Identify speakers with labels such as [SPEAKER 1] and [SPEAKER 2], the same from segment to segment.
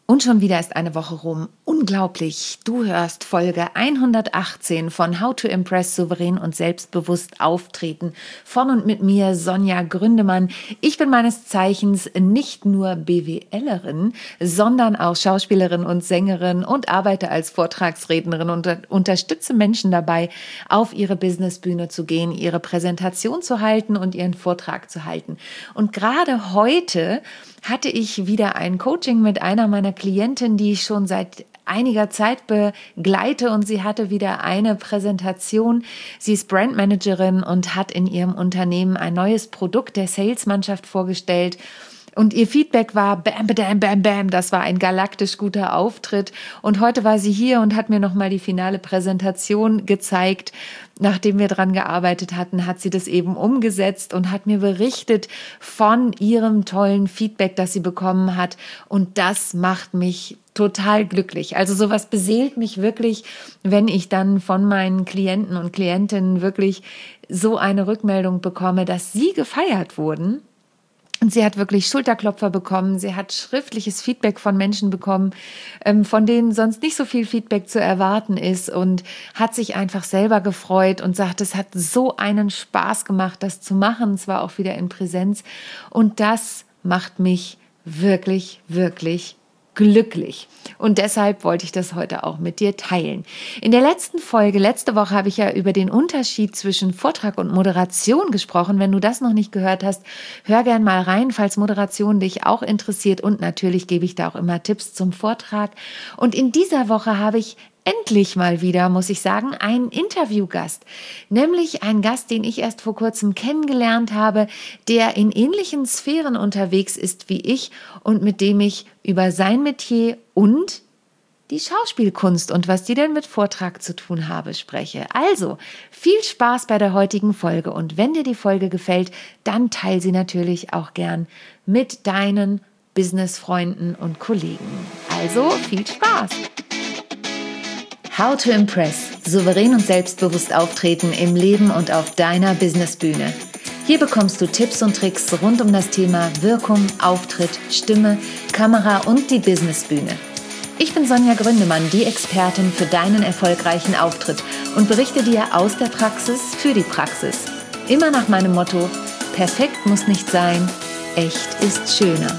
[SPEAKER 1] Und schon wieder ist eine Woche rum. Unglaublich. Du hörst Folge 118 von How to Impress souverän und selbstbewusst auftreten. Von und mit mir Sonja Gründemann. Ich bin meines Zeichens nicht nur BWLerin, sondern auch Schauspielerin und Sängerin und arbeite als Vortragsrednerin und unterstütze Menschen dabei, auf ihre Businessbühne zu gehen, ihre Präsentation zu halten und ihren Vortrag zu halten. Und gerade heute hatte ich wieder ein Coaching mit einer meiner Klientinnen, die ich schon seit einiger Zeit begleite, und sie hatte wieder eine Präsentation. Sie ist Brandmanagerin und hat in ihrem Unternehmen ein neues Produkt der Salesmannschaft vorgestellt. Und ihr Feedback war bam, bam, bam, bam. Das war ein galaktisch guter Auftritt. Und heute war sie hier und hat mir nochmal die finale Präsentation gezeigt. Nachdem wir dran gearbeitet hatten, hat sie das eben umgesetzt und hat mir berichtet von ihrem tollen Feedback, das sie bekommen hat. Und das macht mich total glücklich. Also sowas beseelt mich wirklich, wenn ich dann von meinen Klienten und Klientinnen wirklich so eine Rückmeldung bekomme, dass sie gefeiert wurden. Und sie hat wirklich Schulterklopfer bekommen, sie hat schriftliches Feedback von Menschen bekommen, von denen sonst nicht so viel Feedback zu erwarten ist, und hat sich einfach selber gefreut und sagt, es hat so einen Spaß gemacht, das zu machen, zwar auch wieder in Präsenz, und das macht mich wirklich, wirklich glücklich. Und deshalb wollte ich das heute auch mit dir teilen. In der letzten Folge, letzte Woche, habe ich ja über den Unterschied zwischen Vortrag und Moderation gesprochen. Wenn du das noch nicht gehört hast, hör gern mal rein, falls Moderation dich auch interessiert. Und natürlich gebe ich da auch immer Tipps zum Vortrag. Und in dieser Woche habe ich endlich mal wieder, muss ich sagen, einen Interviewgast, nämlich einen Gast, den ich erst vor kurzem kennengelernt habe, der in ähnlichen Sphären unterwegs ist wie ich und mit dem ich über sein Metier und die Schauspielkunst und was die denn mit Vortrag zu tun habe spreche. Also, viel Spaß bei der heutigen Folge, und wenn dir die Folge gefällt, dann teile sie natürlich auch gern mit deinen Businessfreunden und Kollegen. Also, viel Spaß! How to Impress. Souverän und selbstbewusst auftreten im Leben und auf deiner Businessbühne. Hier bekommst du Tipps und Tricks rund um das Thema Wirkung, Auftritt, Stimme, Kamera und die Businessbühne. Ich bin Sonja Gründemann, die Expertin für deinen erfolgreichen Auftritt, und berichte dir aus der Praxis für die Praxis. Immer nach meinem Motto: perfekt muss nicht sein, echt ist schöner.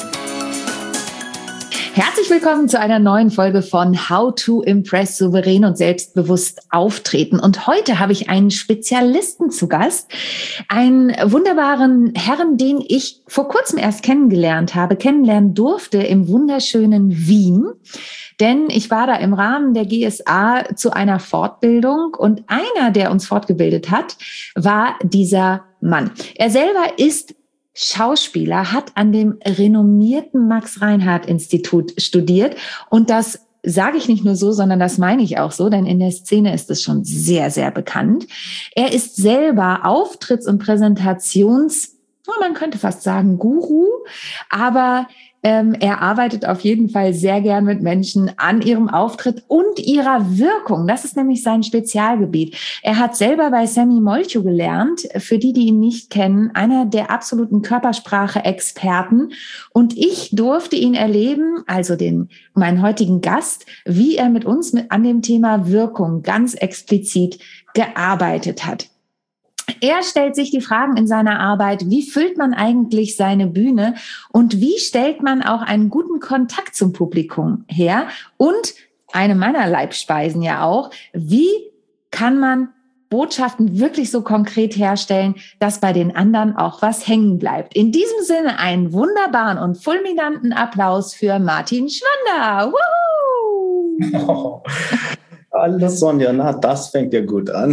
[SPEAKER 1] Herzlich willkommen zu einer neuen Folge von How to Impress souverän und selbstbewusst auftreten. Und heute habe ich einen Spezialisten zu Gast, einen wunderbaren Herrn, den ich vor kurzem erst kennenlernen durfte im wunderschönen Wien. Denn ich war da im Rahmen der GSA zu einer Fortbildung, und einer, der uns fortgebildet hat, war dieser Mann. Er selber ist Schauspieler, hat an dem renommierten Max-Reinhardt-Institut studiert, und das sage ich nicht nur so, sondern das meine ich auch so, denn in der Szene ist es schon sehr, sehr bekannt. Er ist selber Auftritts- und man könnte fast sagen Guru, aber er arbeitet auf jeden Fall sehr gern mit Menschen an ihrem Auftritt und ihrer Wirkung. Das ist nämlich sein Spezialgebiet. Er hat selber bei Sammy Molcho gelernt, für die ihn nicht kennen, einer der absoluten Körpersprache-Experten. Und ich durfte ihn erleben, also meinen heutigen Gast, wie er mit uns an dem Thema Wirkung ganz explizit gearbeitet hat. Er stellt sich die Fragen in seiner Arbeit: Wie füllt man eigentlich seine Bühne und wie stellt man auch einen guten Kontakt zum Publikum her? Und eine meiner Leibspeisen ja auch: Wie kann man Botschaften wirklich so konkret herstellen, dass bei den anderen auch was hängen bleibt? In diesem Sinne einen wunderbaren und fulminanten Applaus für Martin Schwander. Woohoo!
[SPEAKER 2] Oh, hallo Sonja, na, das fängt ja gut an.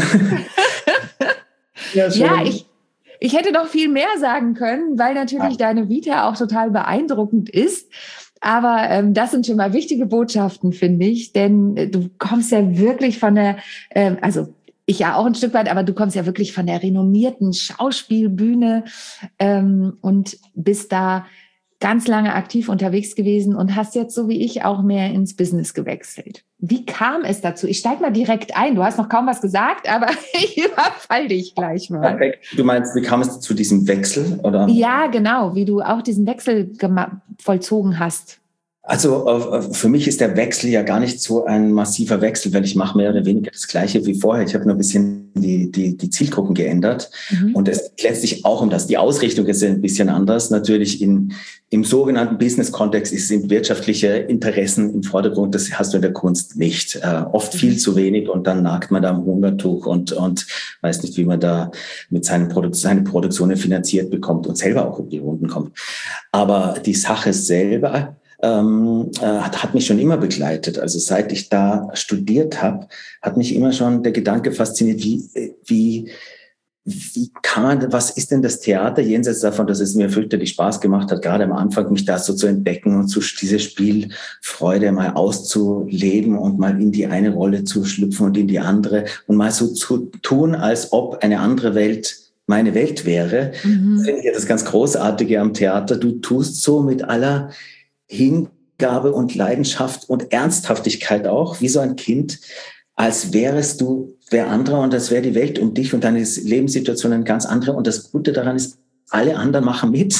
[SPEAKER 1] Ja, ich hätte noch viel mehr sagen können, weil natürlich deine Vita auch total beeindruckend ist. Aber das sind schon mal wichtige Botschaften, finde ich, denn du kommst ja wirklich von der, also ich ja auch ein Stück weit, aber du kommst ja wirklich von der renommierten Schauspielbühne und bist da ganz lange aktiv unterwegs gewesen und hast jetzt, so wie ich, auch mehr ins Business gewechselt. Wie kam es dazu? Ich steige mal direkt ein. Du hast noch kaum was gesagt, aber ich überfall dich gleich mal.
[SPEAKER 2] Perfekt. Du meinst, wie kam es zu diesem Wechsel, oder?
[SPEAKER 1] Ja, genau, wie du auch diesen Wechsel vollzogen hast.
[SPEAKER 2] Also für mich ist der Wechsel ja gar nicht so ein massiver Wechsel, weil ich mache mehr oder weniger das Gleiche wie vorher. Ich habe nur ein bisschen die Zielgruppen geändert. Und es geht letztlich auch um das. Die Ausrichtung ist ein bisschen anders. Natürlich im sogenannten Business-Kontext sind wirtschaftliche Interessen im Vordergrund. Das hast du in der Kunst nicht. Oft viel zu wenig und dann nagt man da am Hungertuch und weiß nicht, wie man da mit seine Produktionen finanziert bekommt und selber auch um die Runden kommt. Aber die Sache selber hat mich schon immer begleitet. Also seit ich da studiert habe, hat mich immer schon der Gedanke fasziniert, wie kann man, was ist denn das Theater, jenseits davon, dass es mir fürchterlich Spaß gemacht hat, gerade am Anfang mich da so zu entdecken und diese Spielfreude mal auszuleben und mal in die eine Rolle zu schlüpfen und in die andere und mal so zu tun, als ob eine andere Welt meine Welt wäre. Das finde ich ja das ganz Großartige am Theater. Du tust so mit aller Hingabe und Leidenschaft und Ernsthaftigkeit auch, wie so ein Kind, als wärest du wer anderer und das wäre die Welt um dich und deine Lebenssituation eine ganz andere. Und das Gute daran ist, alle anderen machen mit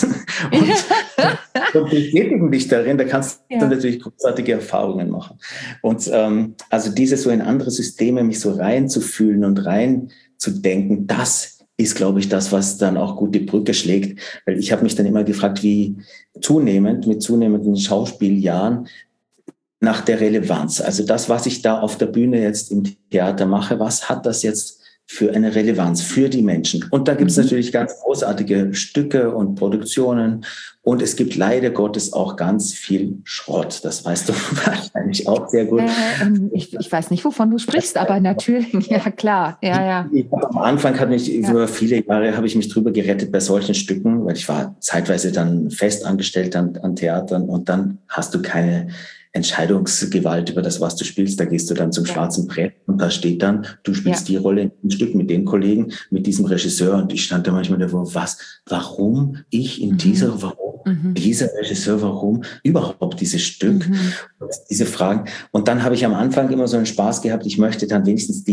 [SPEAKER 2] und bestätigen dich darin. Da kannst du natürlich großartige Erfahrungen machen. Und also diese so in andere Systeme, mich so reinzufühlen und reinzudenken, das ist, glaube ich, das, was dann auch gut die Brücke schlägt. Weil ich habe mich dann immer gefragt, wie mit zunehmenden Schauspieljahren, nach der Relevanz. Also das, was ich da auf der Bühne jetzt im Theater mache, was hat das jetzt für eine Relevanz für die Menschen? Und da gibt es natürlich ganz großartige Stücke und Produktionen und es gibt leider Gottes auch ganz viel Schrott. Das weißt du wahrscheinlich auch sehr gut.
[SPEAKER 1] Ich weiß nicht, wovon du sprichst, aber natürlich, ja klar. Ja.
[SPEAKER 2] Am Anfang über viele Jahre habe ich mich drüber gerettet bei solchen Stücken, weil ich war zeitweise dann fest angestellt an Theatern und dann hast du keine Entscheidungsgewalt über das, was du spielst. Da gehst du dann zum schwarzen Brett und da steht dann, du spielst die Rolle in einem Stück mit den Kollegen, mit diesem Regisseur. Und ich stand da manchmal davor, warum ich in dieser Regisseur, warum überhaupt dieses Stück, diese Fragen. Und dann habe ich am Anfang immer so einen Spaß gehabt, ich möchte dann wenigstens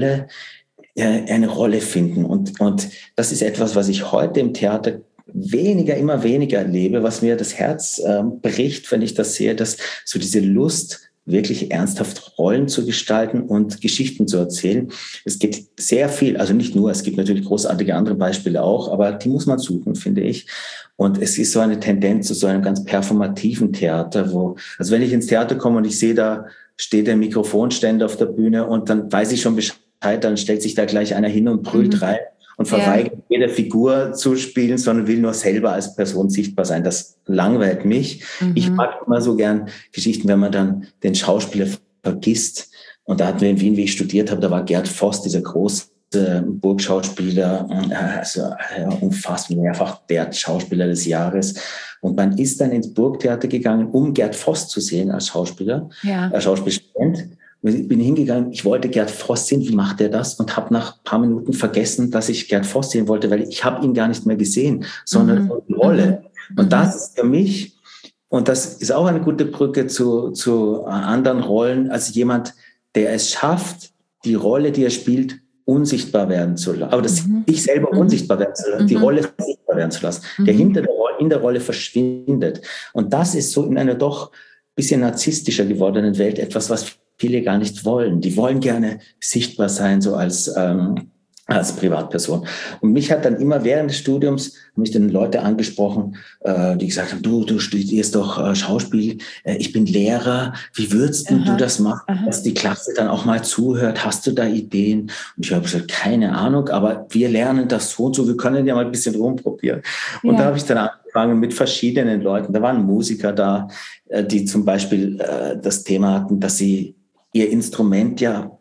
[SPEAKER 2] eine Rolle finden. Und das ist etwas, was ich heute im Theater immer weniger erlebe, was mir das Herz bricht, wenn ich das sehe, dass so diese Lust, wirklich ernsthaft Rollen zu gestalten und Geschichten zu erzählen. Es geht sehr viel, also nicht nur, es gibt natürlich großartige andere Beispiele auch, aber die muss man suchen, finde ich. Und es ist so eine Tendenz zu so einem ganz performativen Theater, also wenn ich ins Theater komme und ich sehe, da steht der Mikrofonständer auf der Bühne und dann weiß ich schon Bescheid, dann stellt sich da gleich einer hin und brüllt rein und verweigert jede Figur zu spielen, sondern will nur selber als Person sichtbar sein. Das langweilt mich. Ich mag immer so gern Geschichten, wenn man dann den Schauspieler vergisst. Und da hatten wir in Wien, wie ich studiert habe, da war Gerd Voss, dieser große Burgschauspieler, unfassbar mehrfach der Schauspieler des Jahres. Und man ist dann ins Burgtheater gegangen, um Gerd Voss zu sehen als Schauspieler, als Schauspielstudent. Ich bin hingegangen, ich wollte Gerd Voss sehen, wie macht er das? Und habe nach ein paar Minuten vergessen, dass ich Gerd Voss sehen wollte, weil ich habe ihn gar nicht mehr gesehen, sondern die Rolle. Und das ist für mich, und das ist auch eine gute Brücke zu anderen Rollen, als jemand, der es schafft, die Rolle, die er spielt, unsichtbar werden zu lassen. Aber ich selber unsichtbar werden zu lassen, die Rolle sichtbar werden zu lassen, der in der Rolle verschwindet. Und das ist so in einer doch bisschen narzisstischer gewordenen Welt etwas, was viele gar nicht wollen. Die wollen gerne sichtbar sein, so als Privatperson. Und mich hat dann immer während des Studiums, mich dann Leute angesprochen, die gesagt haben, du studierst doch Schauspiel, ich bin Lehrer, wie würdest du das machen, dass die Klasse dann auch mal zuhört? Hast du da Ideen? Und ich habe gesagt, keine Ahnung, aber wir lernen das so und so, wir können ja mal ein bisschen rumprobieren. Und da habe ich dann angefangen mit verschiedenen Leuten. Da waren Musiker da, die zum Beispiel das Thema hatten, dass sie ihr Instrument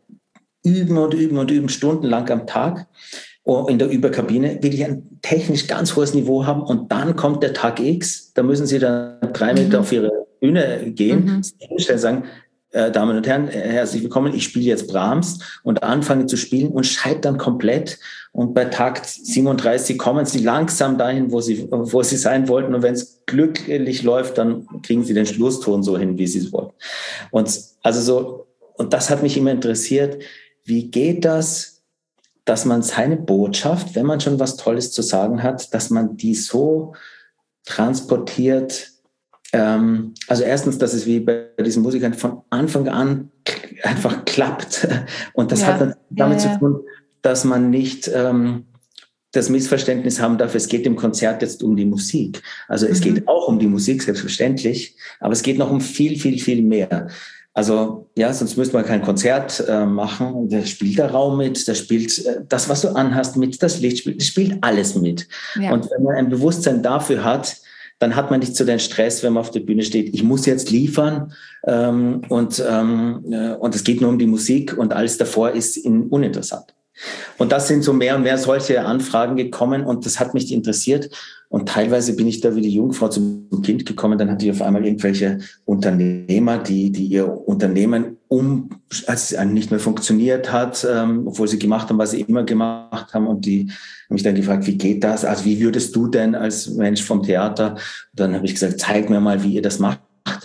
[SPEAKER 2] üben stundenlang am Tag in der Überkabine, wirklich ein technisch ganz hohes Niveau haben und dann kommt der Tag X, da müssen sie dann 3 Meter auf ihre Bühne gehen, hinstellen, sagen, Damen und Herren, herzlich willkommen, ich spiele jetzt Brahms und anfange zu spielen und scheitern komplett und bei Takt 37 kommen sie langsam dahin, wo sie sein wollten und wenn es glücklich läuft, dann kriegen sie den Schlusston so hin, wie sie es wollten. Und das hat mich immer interessiert, wie geht das, dass man seine Botschaft, wenn man schon was Tolles zu sagen hat, dass man die so transportiert, Also erstens, dass es wie bei diesen Musikern von Anfang an einfach klappt. Und das hat dann damit zu tun, dass man nicht das Missverständnis haben darf, es geht im Konzert jetzt um die Musik. Also es geht auch um die Musik, selbstverständlich, aber es geht noch um viel, viel, viel mehr. Also ja, sonst müsste man kein Konzert machen. Da spielt der Raum mit, da spielt das, was du anhast, mit, das Licht spielt, das spielt alles mit. Ja. Und wenn man ein Bewusstsein dafür hat, dann hat man nicht so den Stress, wenn man auf der Bühne steht, ich muss jetzt liefern und es geht nur um die Musik und alles davor ist uninteressant. Und das sind so mehr und mehr solche Anfragen gekommen und das hat mich interessiert. Und teilweise bin ich da wie die Jungfrau zum Kind gekommen. Dann hatte ich auf einmal irgendwelche Unternehmer, die ihr Unternehmen als es nicht mehr funktioniert hat, obwohl sie gemacht haben, was sie immer gemacht haben. Und die haben mich dann gefragt, wie geht das? Also wie würdest du denn als Mensch vom Theater? Und dann habe ich gesagt, zeig mir mal, wie ihr das macht.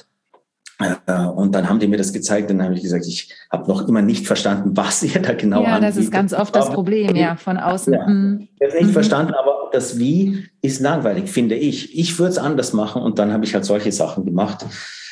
[SPEAKER 2] Und dann haben die mir das gezeigt und dann habe ich gesagt, ich habe noch immer nicht verstanden, was ihr da genau anbietet.
[SPEAKER 1] Ja, das ist ganz oft das Problem, ja, von außen.
[SPEAKER 2] Ja, ich habe nicht verstanden, aber das Wie ist langweilig, finde ich. Ich würde es anders machen und dann habe ich halt solche Sachen gemacht.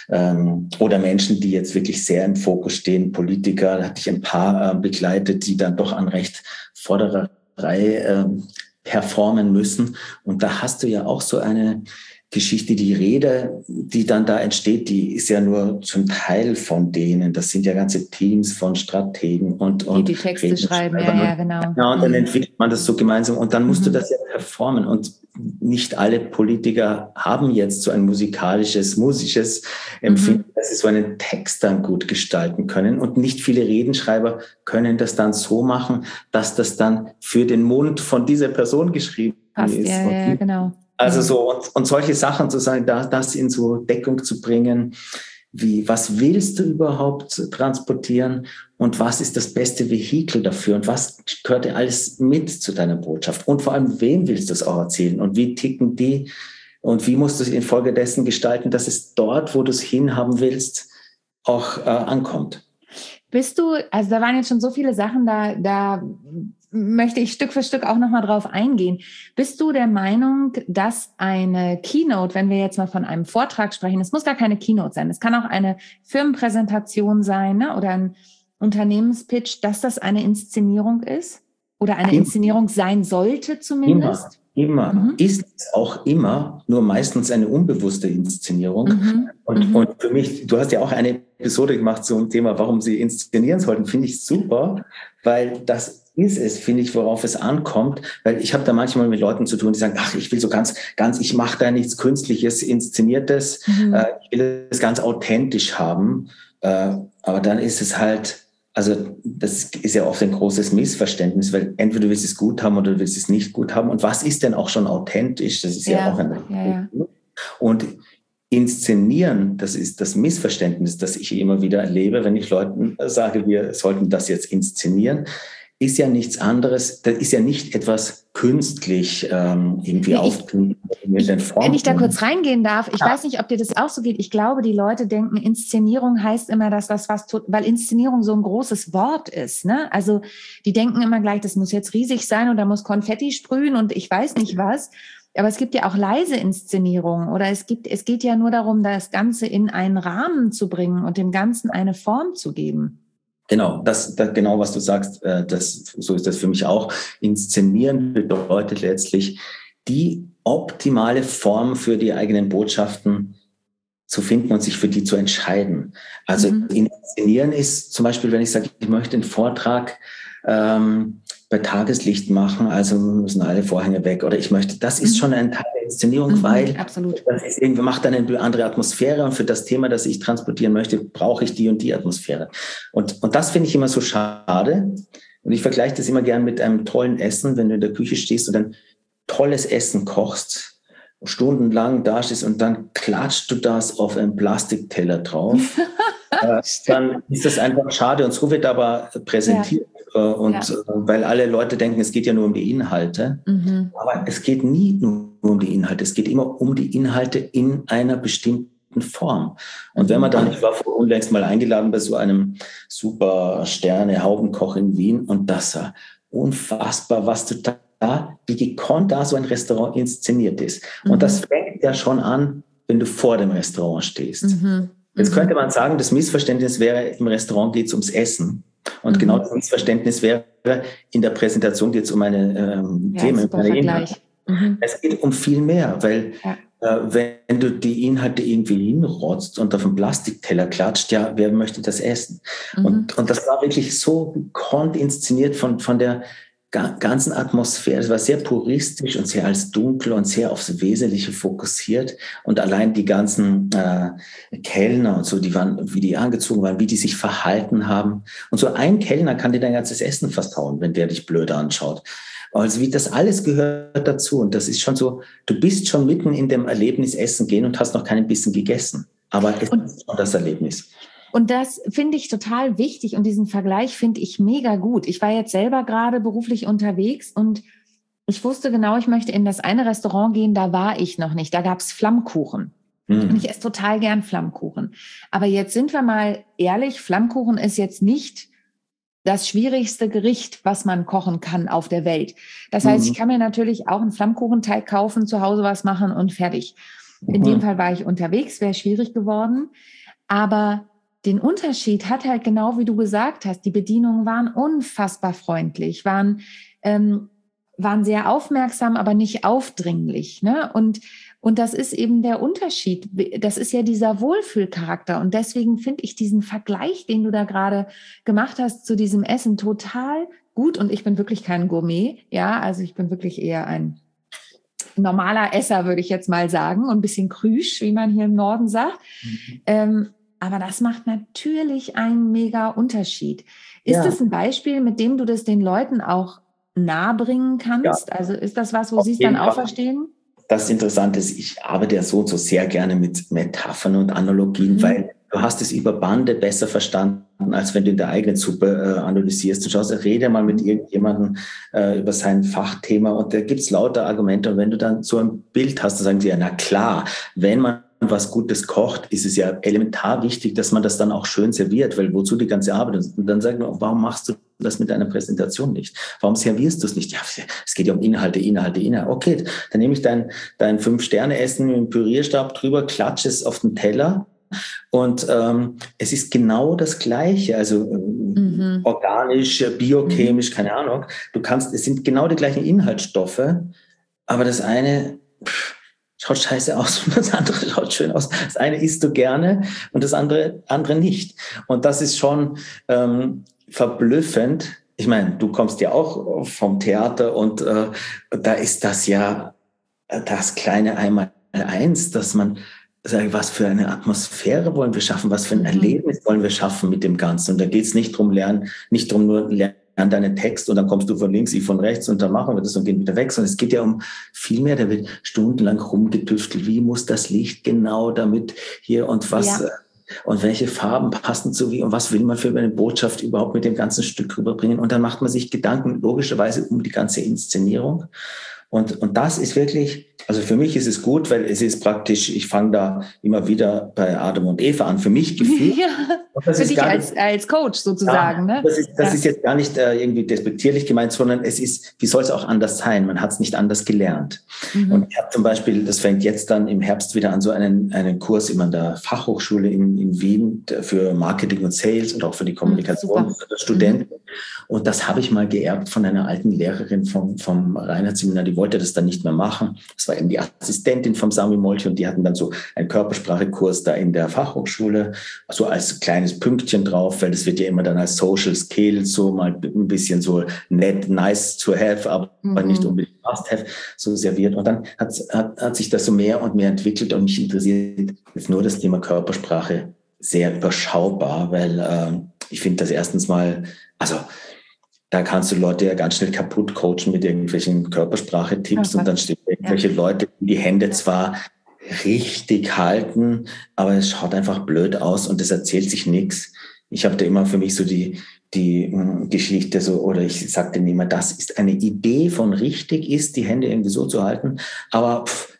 [SPEAKER 2] Oder Menschen, die jetzt wirklich sehr im Fokus stehen, Politiker, da hatte ich ein paar begleitet, die dann doch an recht vorderer Reihe performen müssen. Und da hast du ja auch so eine Geschichte, die Rede, die dann da entsteht, die ist ja nur zum Teil von denen. Das sind ja ganze Teams von Strategen und
[SPEAKER 1] die Texte schreiben, ja, genau.
[SPEAKER 2] Ja, und dann entwickelt man das so gemeinsam und dann musst du das ja performen. Und nicht alle Politiker haben jetzt so ein musisches Empfinden, dass sie so einen Text dann gut gestalten können. Und nicht viele Redenschreiber können das dann so machen, dass das dann für den Mund von dieser Person geschrieben ist.
[SPEAKER 1] Ja, genau.
[SPEAKER 2] Also so, und solche Sachen zu sagen, das in so Deckung zu bringen, was willst du überhaupt transportieren und was ist das beste Vehikel dafür und was gehört dir alles mit zu deiner Botschaft und vor allem, wem willst du es auch erzählen und wie ticken die und wie musst du es infolgedessen gestalten, dass es dort, wo du es hinhaben willst, auch ankommt.
[SPEAKER 1] Also da waren jetzt schon so viele Sachen, da möchte ich Stück für Stück auch nochmal drauf eingehen. Bist du der Meinung, dass eine Keynote, wenn wir jetzt mal von einem Vortrag sprechen, es muss gar keine Keynote sein, es kann auch eine Firmenpräsentation sein, ne, oder ein Unternehmenspitch, dass das eine Inszenierung ist oder eine Inszenierung sein sollte zumindest?
[SPEAKER 2] Immer. Ist es auch immer, nur meistens eine unbewusste Inszenierung. Und für mich, du hast ja auch eine Episode gemacht zum Thema, warum sie inszenieren sollten, finde ich super, weil das ist es, finde ich, worauf es ankommt, weil ich habe da manchmal mit Leuten zu tun, die sagen, ach, ich will so ganz, ich mache da nichts Künstliches, Inszeniertes, ich will es ganz authentisch haben, aber dann ist es halt, also das ist ja oft ein großes Missverständnis, weil entweder du willst es gut haben oder du willst es nicht gut haben und was ist denn auch schon authentisch, das ist ja auch ein Und Inszenieren, das ist das Missverständnis, das ich immer wieder erlebe, wenn ich Leuten sage, wir sollten das jetzt inszenieren, ist ja nichts anderes, das ist ja nicht etwas künstlich irgendwie aufgenommen.
[SPEAKER 1] Wenn ich da kurz reingehen darf, ich weiß nicht, ob dir das auch so geht, ich glaube, die Leute denken, Inszenierung heißt immer, dass das was tut, weil Inszenierung so ein großes Wort ist, ne? Also die denken immer gleich, das muss jetzt riesig sein und da muss Konfetti sprühen und ich weiß nicht was. Aber es gibt ja auch leise Inszenierungen oder es geht ja nur darum, das Ganze in einen Rahmen zu bringen und dem Ganzen eine Form zu geben.
[SPEAKER 2] Genau, das genau, was du sagst, so ist das für mich auch. Inszenieren bedeutet letztlich, die optimale Form für die eigenen Botschaften zu finden und sich für die zu entscheiden. Also Inszenieren ist zum Beispiel, wenn ich sage, ich möchte einen Vortrag bei Tageslicht machen, also müssen alle Vorhänge weg oder ich möchte, das ist schon ein Teil der Inszenierung, weil
[SPEAKER 1] absolut.
[SPEAKER 2] Das ist irgendwie macht dann eine andere Atmosphäre und für das Thema, das ich transportieren möchte, brauche ich die und die Atmosphäre. Und das finde ich immer so schade und ich vergleiche das immer gern mit einem tollen Essen, wenn du in der Küche stehst und ein tolles Essen kochst, stundenlang da stehst und dann klatscht du das auf einen Plastikteller drauf, dann ist das einfach schade und so wird aber präsentiert. Weil alle Leute denken, es geht ja nur um die Inhalte. Aber es geht nie nur um die Inhalte. Es geht immer um die Inhalte in einer bestimmten Form. Und wenn man dann, ich war vor unlängst mal eingeladen bei so einem super Sterne-Haubenkoch in Wien und das war unfassbar, was wie gekonnt da so ein Restaurant inszeniert ist. Und das fängt ja schon an wenn du vor dem Restaurant stehst. Jetzt könnte man sagen, das Missverständnis wäre, im Restaurant geht es ums Essen. Und genau das Missverständnis wäre, in der Präsentation geht es um eine Themen,
[SPEAKER 1] super
[SPEAKER 2] eine
[SPEAKER 1] Vergleich.
[SPEAKER 2] Inhalte. Es geht um viel mehr, weil wenn du die Inhalte irgendwie hinrotzt und auf einen Plastikteller klatscht, ja, wer möchte das essen? Und das war wirklich so gekonnt inszeniert von der ganzen Atmosphäre. Es war sehr puristisch und sehr als dunkel und sehr aufs Wesentliche fokussiert. Und allein die ganzen Kellner und so, die waren, wie die angezogen waren, wie die sich verhalten haben. Und so ein Kellner kann dir dein ganzes Essen versauen, wenn der dich blöd anschaut. Also wie das alles gehört dazu. Und das ist schon so, du bist schon mitten in dem Erlebnis Essen gehen und hast noch keinen Bissen gegessen. Aber es ist schon das Erlebnis.
[SPEAKER 1] Und das finde ich total wichtig und diesen Vergleich finde ich mega gut. Ich war jetzt selber gerade beruflich unterwegs und ich wusste genau, ich möchte in das eine Restaurant gehen, da war ich noch nicht. Da gab es Flammkuchen. Und ich esse total gern Flammkuchen. Aber jetzt sind wir mal ehrlich, Flammkuchen ist jetzt nicht das schwierigste Gericht, was man kochen kann auf der Welt. Das heißt, ich kann mir natürlich auch einen Flammkuchenteig kaufen, zu Hause was machen und fertig. In dem Fall war ich unterwegs, wäre schwierig geworden. Aber den Unterschied hat halt genau, wie du gesagt hast, die Bedienungen waren unfassbar freundlich, waren sehr aufmerksam, aber nicht aufdringlich, ne? Und das ist eben der Unterschied. Das ist ja dieser Wohlfühlcharakter. Und deswegen finde ich diesen Vergleich, den du da gerade gemacht hast zu diesem Essen, total gut. Und ich bin wirklich kein Gourmet. Ja, also ich bin wirklich eher ein normaler Esser, würde ich jetzt mal sagen. Und ein bisschen krüsch, wie man hier im Norden sagt. Aber das macht natürlich einen mega Unterschied. Ist das ein Beispiel, mit dem du das den Leuten auch nahebringen kannst? Ja. Also ist das was, wo sie es dann auch verstehen?
[SPEAKER 2] Das Interessante ist, ich arbeite ja so und so sehr gerne mit Metaphern und Analogien, weil du hast es über Bande besser verstanden, als wenn du in der eigenen Suppe analysierst. Du schaust, rede mal mit irgendjemandem über sein Fachthema und da gibt's lauter Argumente. Und wenn du dann so ein Bild hast, dann sagen sie ja, na klar, wenn man was Gutes kocht, ist es ja elementar wichtig, dass man das dann auch schön serviert, weil wozu die ganze Arbeit? Und dann sagen wir, warum machst du das mit deiner Präsentation nicht? Warum servierst du es nicht? Ja, es geht ja um Inhalte. Okay, dann nehme ich dein 5-Sterne-Essen mit dem Pürierstab drüber, klatsche es auf den Teller und es ist genau das Gleiche, also organisch, biochemisch, keine Ahnung. Es sind genau die gleichen Inhaltsstoffe, aber das eine schaut scheiße aus und das andere schaut schön aus. Das eine isst du gerne und das andere nicht. Und das ist schon verblüffend. Ich meine, du kommst ja auch vom Theater und da ist das ja das kleine Einmaleins, dass man sagt, was für eine Atmosphäre wollen wir schaffen, was für ein Erlebnis wollen wir schaffen mit dem Ganzen. Und da geht es nicht drum nur lernen deinen Text und dann kommst du von links, ich von rechts und dann machen wir das und gehen wieder weg, sondern es geht ja um viel mehr, da wird stundenlang rumgetüftelt, wie muss das Licht genau damit hier und was und welche Farben passen zu wie und was will man für eine Botschaft überhaupt mit dem ganzen Stück rüberbringen und dann macht man sich Gedanken logischerweise um die ganze Inszenierung. Und das ist wirklich, also für mich ist es gut, weil es ist praktisch, ich fange da immer wieder bei Adam und Eva an, für mich gefühlt.
[SPEAKER 1] Ja, für dich als Coach sozusagen.
[SPEAKER 2] Ja,
[SPEAKER 1] ne?
[SPEAKER 2] Das ist jetzt gar nicht irgendwie despektierlich gemeint, sondern es ist, wie soll es auch anders sein? Man hat es nicht anders gelernt. Und ich habe zum Beispiel, das fängt jetzt dann im Herbst wieder an, so einen Kurs immer an der Fachhochschule in Wien für Marketing und Sales und auch für die Kommunikation der Studenten. Und das habe ich mal geerbt von einer alten Lehrerin vom Reinhardt-Seminar, die wollte das dann nicht mehr machen. Das war eben die Assistentin vom Sami Molche und die hatten dann so einen Körpersprachekurs da in der Fachhochschule, so als kleines Pünktchen drauf, weil das wird ja immer dann als Social Skill so mal ein bisschen so nett, nice to have, aber nicht unbedingt must have, so serviert. Und dann hat sich das so mehr und mehr entwickelt und mich interessiert jetzt nur das Thema Körpersprache sehr überschaubar, weil ich finde das erstens mal, also da kannst du Leute ja ganz schnell kaputt coachen mit irgendwelchen Körpersprache-Tipps und dann stehen irgendwelche Leute, die die Hände zwar richtig halten, aber es schaut einfach blöd aus und es erzählt sich nichts. Ich habe da immer für mich so die Geschichte so, oder ich sage denen immer, das ist eine Idee von richtig ist, die Hände irgendwie so zu halten, aber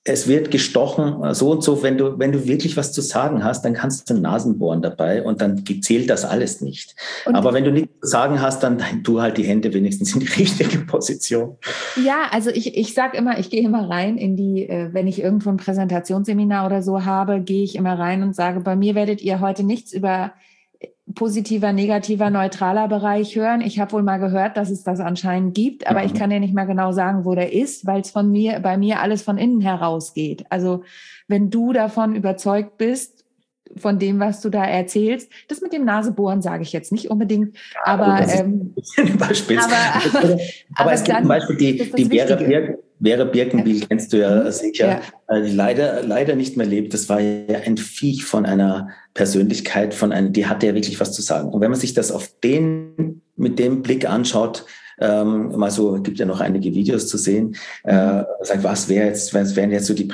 [SPEAKER 2] es wird gestochen, so und so, wenn du wirklich was zu sagen hast, dann kannst du Nasenbohren dabei und dann zählt das alles nicht. Aber wenn du nichts zu sagen hast, dann tu halt die Hände wenigstens in die richtige Position.
[SPEAKER 1] Ja, also ich sage immer, ich gehe immer rein in die, wenn ich irgendwo ein Präsentationsseminar oder so habe, gehe ich immer rein und sage, bei mir werdet ihr heute nichts über positiver, negativer, neutraler Bereich hören. Ich habe wohl mal gehört, dass es das anscheinend gibt, aber ich kann dir nicht mal genau sagen, wo der ist, weil es bei mir alles von innen herausgeht. Also wenn du davon überzeugt bist, von dem, was du da erzählst, das mit dem Nasebohren sage ich jetzt nicht unbedingt, aber es
[SPEAKER 2] gibt zum Beispiel die Vera Birkenbiel, kennst du ja sicher, die leider nicht mehr lebt. Das war ja ein Viech von einer Persönlichkeit, die hatte ja wirklich was zu sagen. Und wenn man sich das mit dem Blick anschaut, mal so, gibt ja noch einige Videos zu sehen, sagt, was wären jetzt so die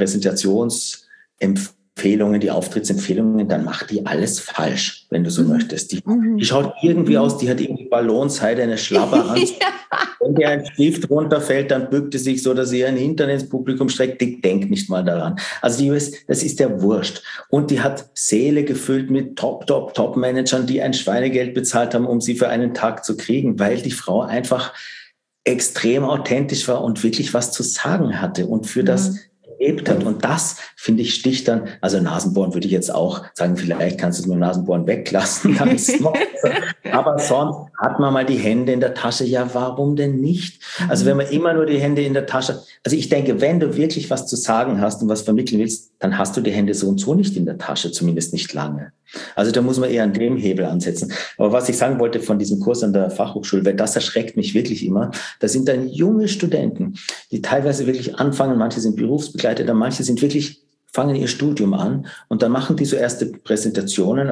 [SPEAKER 2] Präsentationsempfehlungen, die Auftrittsempfehlungen, dann macht die alles falsch, wenn du so möchtest. Die schaut irgendwie aus, die hat irgendwie Ballonseide, eine Schlapper an. Wenn dir ein Stift runterfällt, dann bückt sie sich so, dass sie ihren Hintern ins Publikum streckt. Die denkt nicht mal daran. Also das ist der Wurscht. Und die hat Säle gefüllt mit Top-Managern, die ein Schweinegeld bezahlt haben, um sie für einen Tag zu kriegen, weil die Frau einfach extrem authentisch war und wirklich was zu sagen hatte und für das gelebt hat. Und das, finde ich, sticht dann, also Nasenbohren würde ich jetzt auch sagen, vielleicht kannst du es mit dem Nasenbohren weglassen. Aber sonst hat man mal die Hände in der Tasche. Ja, warum denn nicht? Also wenn man immer nur die Hände in der Tasche, also ich denke, wenn du wirklich was zu sagen hast und was vermitteln willst, dann hast du die Hände so und so nicht in der Tasche, zumindest nicht lange. Also da muss man eher an dem Hebel ansetzen. Aber was ich sagen wollte von diesem Kurs an der Fachhochschule, weil das erschreckt mich wirklich immer, da sind dann junge Studenten, die teilweise wirklich anfangen, manche sind berufsbegleitet, manche sind wirklich, fangen ihr Studium an und dann machen die so erste Präsentationen,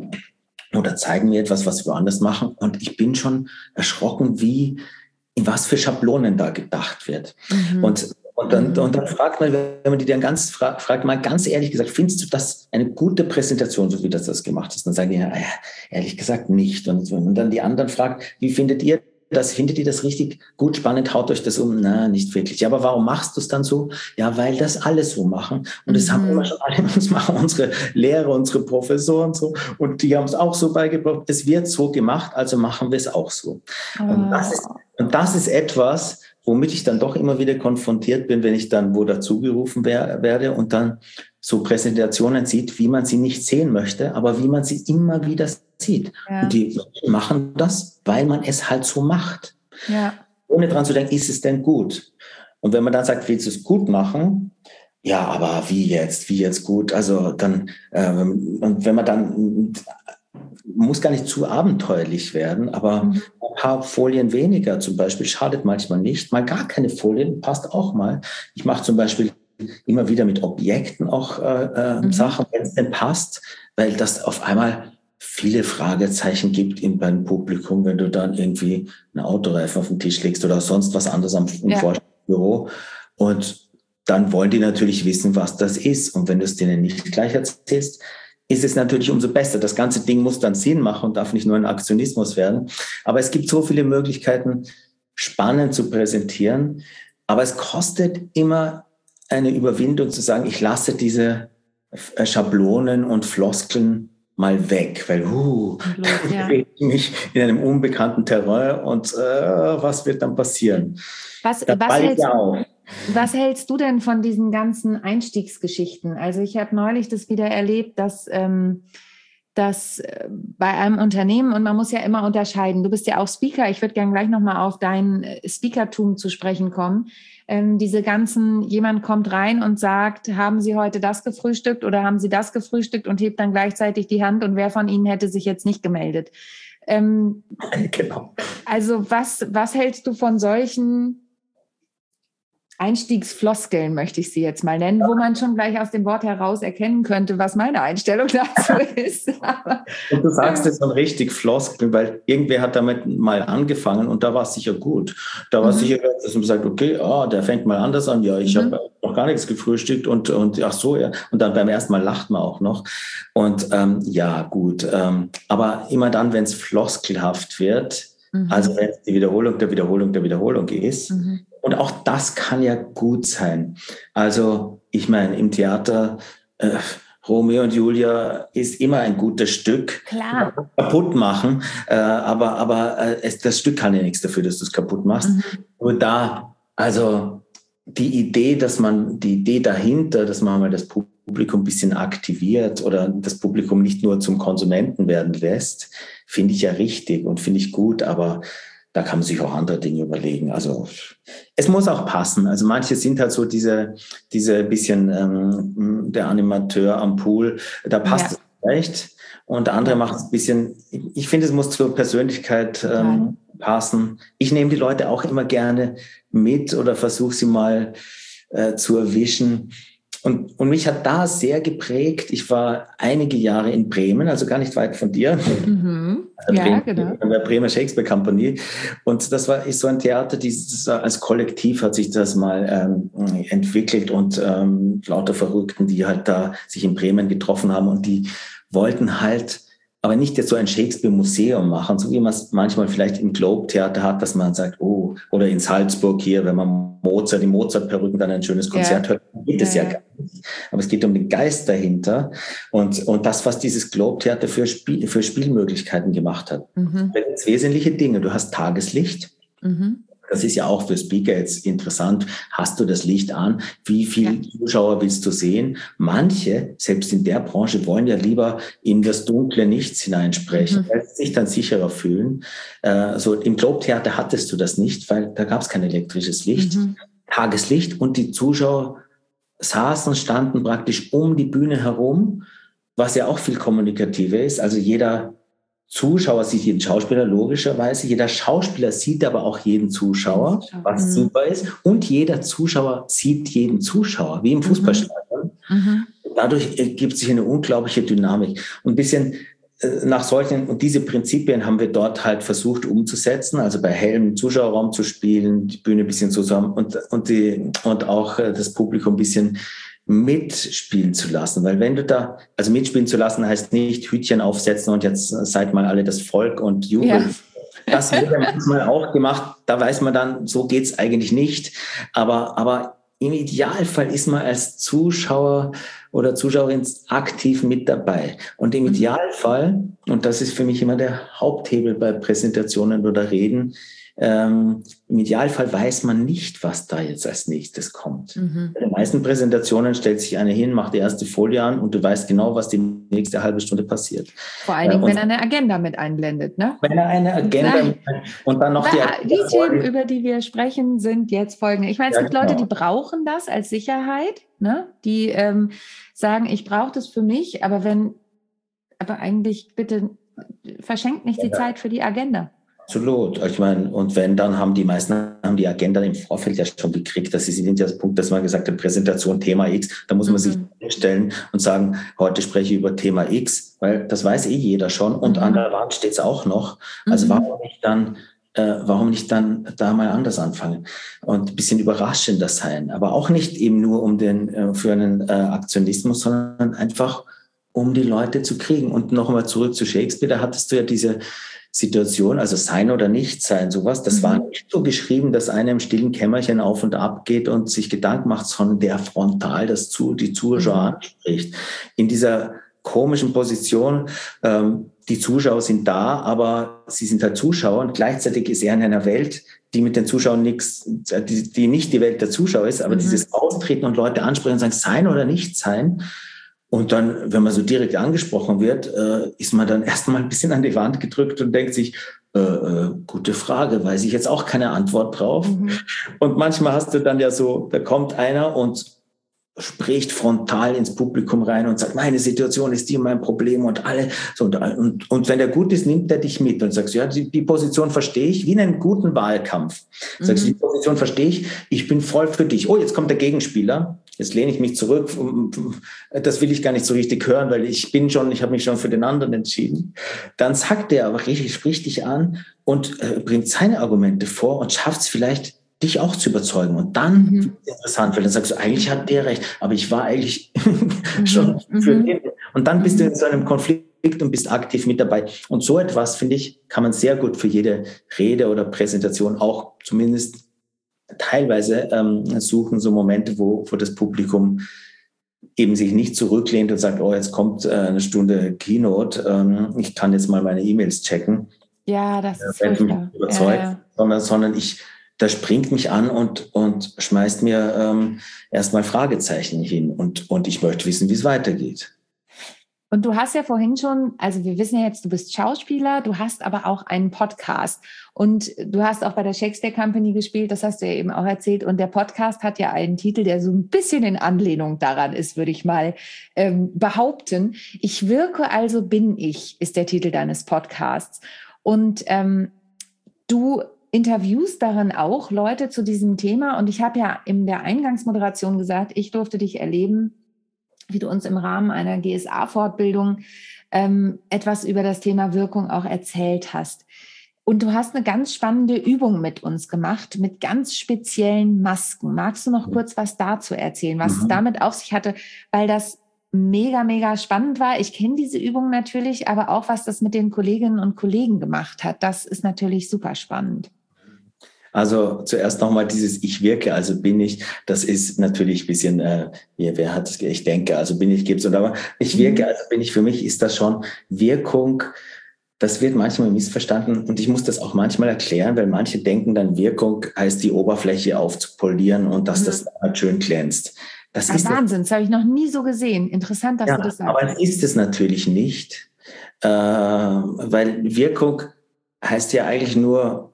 [SPEAKER 2] oder zeigen mir etwas, was wir woanders machen. Und ich bin schon erschrocken, in was für Schablonen da gedacht wird. Und dann fragt man, wenn man die dann fragt mal ganz ehrlich gesagt, findest du das eine gute Präsentation, so wie das gemacht ist? Dann sagen die, ja, ehrlich gesagt nicht. Und dann die anderen fragt, wie findet ihr das? Findet ihr das richtig gut, spannend? Haut euch das um? Na, nicht wirklich. Ja, aber warum machst du es dann so? Ja, weil das alle so machen. Und das haben immer schon alle, das machen unsere Lehrer, unsere Professoren so. Und die haben es auch so beigebracht. Es wird so gemacht, also machen wir es auch so. Und das ist etwas, womit ich dann doch immer wieder konfrontiert bin, wenn ich dann wo dazugerufen werde und dann so Präsentationen sieht, wie man sie nicht sehen möchte, aber wie man sie immer wieder sieht. Ja. Und die Menschen machen das, weil man es halt so macht. Ja. Ohne dran zu denken, ist es denn gut? Und wenn man dann sagt, willst du es gut machen? Ja, aber wie jetzt gut? Also dann, und wenn man dann, muss gar nicht zu abenteuerlich werden, aber ein paar Folien weniger zum Beispiel schadet manchmal nicht. Mal gar keine Folien, passt auch mal. Ich mache zum Beispiel immer wieder mit Objekten auch Sachen, wenn es denn passt, weil das auf einmal viele Fragezeichen gibt beim Publikum, wenn du dann irgendwie einen Autoreifen auf den Tisch legst oder sonst was anderes im Vorstellungsbüro. Und dann wollen die natürlich wissen, was das ist. Und wenn du es denen nicht gleich erzählst, ist es natürlich umso besser. Das ganze Ding muss dann Sinn machen und darf nicht nur ein Aktionismus werden. Aber es gibt so viele Möglichkeiten, spannend zu präsentieren. Aber es kostet immer eine Überwindung zu sagen, ich lasse diese Schablonen und Floskeln mal weg, weil ich mich in einem unbekannten Terrain und was wird dann passieren?
[SPEAKER 1] Was hältst du denn von diesen ganzen Einstiegsgeschichten? Also ich habe neulich das wieder erlebt, dass bei einem Unternehmen, und man muss ja immer unterscheiden, du bist ja auch Speaker, ich würde gerne gleich nochmal auf dein Speakertum zu sprechen kommen, diese ganzen, jemand kommt rein und sagt, haben Sie heute das gefrühstückt oder haben Sie das gefrühstückt und hebt dann gleichzeitig die Hand und wer von Ihnen hätte sich jetzt nicht gemeldet?
[SPEAKER 2] Genau.
[SPEAKER 1] Also was hältst du von solchen Einstiegsfloskeln, möchte ich sie jetzt mal nennen, wo man schon gleich aus dem Wort heraus erkennen könnte, was meine Einstellung dazu ist.
[SPEAKER 2] Und du sagst es dann richtig, Floskeln, weil irgendwer hat damit mal angefangen und da war es sicher gut. Da war es sicher, dass man sagt, okay, der fängt mal anders an, ja, ich habe noch gar nichts gefrühstückt und ach so, ja. Und dann beim ersten Mal lacht man auch noch. Und ja, gut. Aber immer dann, wenn es floskelhaft wird, also wenn es die Wiederholung der Wiederholung der Wiederholung ist, Und auch das kann ja gut sein. Also ich meine, im Theater Romeo und Julia ist immer ein gutes Stück.
[SPEAKER 1] Klar.
[SPEAKER 2] Kaputt machen, aber das Stück kann ja nichts dafür, dass du es kaputt machst. Nur da, also die Idee dahinter, dass man mal das Publikum ein bisschen aktiviert oder das Publikum nicht nur zum Konsumenten werden lässt, finde ich ja richtig und finde ich gut, aber da kann man sich auch andere Dinge überlegen. Also es muss auch passen. Also manche sind halt so diese bisschen der Animateur am Pool, da passt es vielleicht. Und andere macht es ein bisschen, ich finde, es muss zur Persönlichkeit passen. Ich nehme die Leute auch immer gerne mit oder versuche sie mal zu erwischen. Und mich hat da sehr geprägt. Ich war einige Jahre in Bremen, also gar nicht weit von dir.
[SPEAKER 1] Ja, genau.
[SPEAKER 2] An der Bremer Shakespeare Company. Und das ist so ein Theater, als Kollektiv hat sich das mal entwickelt und lauter Verrückten, die halt da sich in Bremen getroffen haben und die wollten halt aber nicht jetzt so ein Shakespeare-Museum machen, so wie man es manchmal vielleicht im Globe-Theater hat, dass man sagt, oh, oder in Salzburg hier, wenn man die Mozart-Perücken dann ein schönes Konzert hört, geht es ja gar nicht. Aber es geht um den Geist dahinter und das, was dieses Globe-Theater für Spielmöglichkeiten gemacht hat. Da gibt es wesentliche Dinge. Du hast Tageslicht. Das ist ja auch für Speaker jetzt interessant. Hast du das Licht an? Wie viele Zuschauer willst du sehen? Manche, selbst in der Branche, wollen ja lieber in das dunkle Nichts hineinsprechen, weil sie sich dann sicherer fühlen. So im Globe-Theater hattest du das nicht, weil da gab es kein elektrisches Licht. Tageslicht und die Zuschauer standen praktisch um die Bühne herum, was ja auch viel kommunikativer ist. Also jeder Zuschauer sieht jeden Schauspieler, logischerweise. Jeder Schauspieler sieht aber auch jeden Zuschauer, was super ist. Und jeder Zuschauer sieht jeden Zuschauer, wie im Fußballstadion. Dadurch gibt sich eine unglaubliche Dynamik. Und ein bisschen nach solchen, und diese Prinzipien haben wir dort halt versucht umzusetzen, also bei hellem Zuschauerraum zu spielen, die Bühne ein bisschen zusammen und auch das Publikum ein bisschen mitspielen zu lassen, weil wenn du also mitspielen zu lassen heißt nicht Hütchen aufsetzen und jetzt seid mal alle das Volk und jubeln. Ja. Das wird ja manchmal auch gemacht, da weiß man dann, so geht's eigentlich nicht, aber im Idealfall ist man als Zuschauer oder Zuschauerin aktiv mit dabei. Und im Idealfall, und das ist für mich immer der Haupthebel bei Präsentationen oder Reden, im Idealfall weiß man nicht, was da jetzt als nächstes kommt. Bei den meisten Präsentationen stellt sich einer hin, macht die erste Folie an und du weißt genau, was die nächste halbe Stunde passiert.
[SPEAKER 1] Vor allen Dingen, wenn er eine Agenda mit einblendet, ne?
[SPEAKER 2] Wenn er eine Agenda und dann noch
[SPEAKER 1] die Themen, über die wir sprechen, sind jetzt folgende. Ich meine, es gibt Leute, die brauchen das als Sicherheit, ne? Die sagen, ich brauche das für mich, aber eigentlich bitte verschenkt nicht die Zeit für die Agenda.
[SPEAKER 2] Absolut. Ich meine, und wenn, dann haben die meisten die Agenda im Vorfeld ja schon gekriegt. Das ist ja der Punkt, dass man gesagt hat, Präsentation Thema X. Da muss man sich hinstellen und sagen, heute spreche ich über Thema X, weil das weiß jeder schon. Und an der Wand steht es auch noch. Also warum nicht dann da mal anders anfangen und ein bisschen überraschender sein. Aber auch nicht eben nur für einen Aktionismus, sondern einfach, um die Leute zu kriegen. Und noch einmal zurück zu Shakespeare, da hattest du ja diese Situation, also sein oder nicht sein, sowas, das war nicht so geschrieben, dass einer im stillen Kämmerchen auf und ab geht und sich Gedanken macht, sondern der frontal die Zuschauer anspricht. In dieser komischen Position, die Zuschauer sind da, aber sie sind halt Zuschauer und gleichzeitig ist er in einer Welt, die mit den Zuschauern die nicht die Welt der Zuschauer ist, aber dieses Austreten und Leute ansprechen und sagen, sein oder nicht sein. Und dann, wenn man so direkt angesprochen wird, ist man dann erstmal ein bisschen an die Wand gedrückt und denkt sich, gute Frage, weiß ich jetzt auch keine Antwort drauf. Und manchmal hast du dann ja so, da kommt einer und spricht frontal ins Publikum rein und sagt, meine Situation ist die und mein Problem und alle. So, und wenn der gut ist, nimmt er dich mit und sagst, ja, die Position verstehe ich, wie in einem guten Wahlkampf. Sagst du, die Position verstehe ich bin voll für dich. Oh, jetzt kommt der Gegenspieler. Jetzt lehne ich mich zurück. Das will ich gar nicht so richtig hören, weil ich habe mich schon für den anderen entschieden. Dann sagt er aber spricht dich an und bringt seine Argumente vor und schafft es vielleicht, dich auch zu überzeugen. Und dann ist es interessant, weil dann sagst du, eigentlich hat der recht, aber ich war eigentlich schon für den. Und dann bist du in so einem Konflikt und bist aktiv mit dabei. Und so etwas, finde ich, kann man sehr gut für jede Rede oder Präsentation auch zumindest teilweise suchen so Momente, wo das Publikum eben sich nicht zurücklehnt und sagt, oh, jetzt kommt eine Stunde Keynote, ich kann jetzt mal meine E-Mails checken.
[SPEAKER 1] Ja, das ist
[SPEAKER 2] wenn mich
[SPEAKER 1] furchtbar.
[SPEAKER 2] überzeugt, sondern das springt mich an und schmeißt mir erstmal Fragezeichen hin und ich möchte wissen, wie es weitergeht.
[SPEAKER 1] Und du hast ja vorhin schon, also wir wissen ja jetzt, du bist Schauspieler, du hast aber auch einen Podcast und du hast auch bei der Shakespeare Company gespielt, das hast du ja eben auch erzählt, und der Podcast hat ja einen Titel, der so ein bisschen in Anlehnung daran ist, würde ich mal behaupten. Ich wirke, also bin ich, ist der Titel deines Podcasts. Und du interviewst darin auch Leute zu diesem Thema, und ich habe ja in der Eingangsmoderation gesagt, ich durfte dich erleben, wie du uns im Rahmen einer GSA-Fortbildung etwas über das Thema Wirkung auch erzählt hast. Und du hast eine ganz spannende Übung mit uns gemacht, mit ganz speziellen Masken. Magst du noch kurz was dazu erzählen, was es damit auf sich hatte? Weil das mega, mega spannend war. Ich kenne diese Übung natürlich, aber auch, was das mit den Kolleginnen und Kollegen gemacht hat, das ist natürlich super spannend.
[SPEAKER 2] Also zuerst nochmal dieses Ich wirke, also bin ich, das ist natürlich ein bisschen, wer hat es, ich denke, also bin ich, gibt's, aber ich wirke, also bin ich, für mich ist das schon Wirkung, das wird manchmal missverstanden und ich muss das auch manchmal erklären, weil manche denken dann, Wirkung heißt die Oberfläche aufzupolieren und dass das halt schön glänzt.
[SPEAKER 1] Das ist Wahnsinn, das habe ich noch nie so gesehen. Interessant, dass du das sagst.
[SPEAKER 2] Aber es ist es natürlich nicht, weil Wirkung heißt ja eigentlich nur,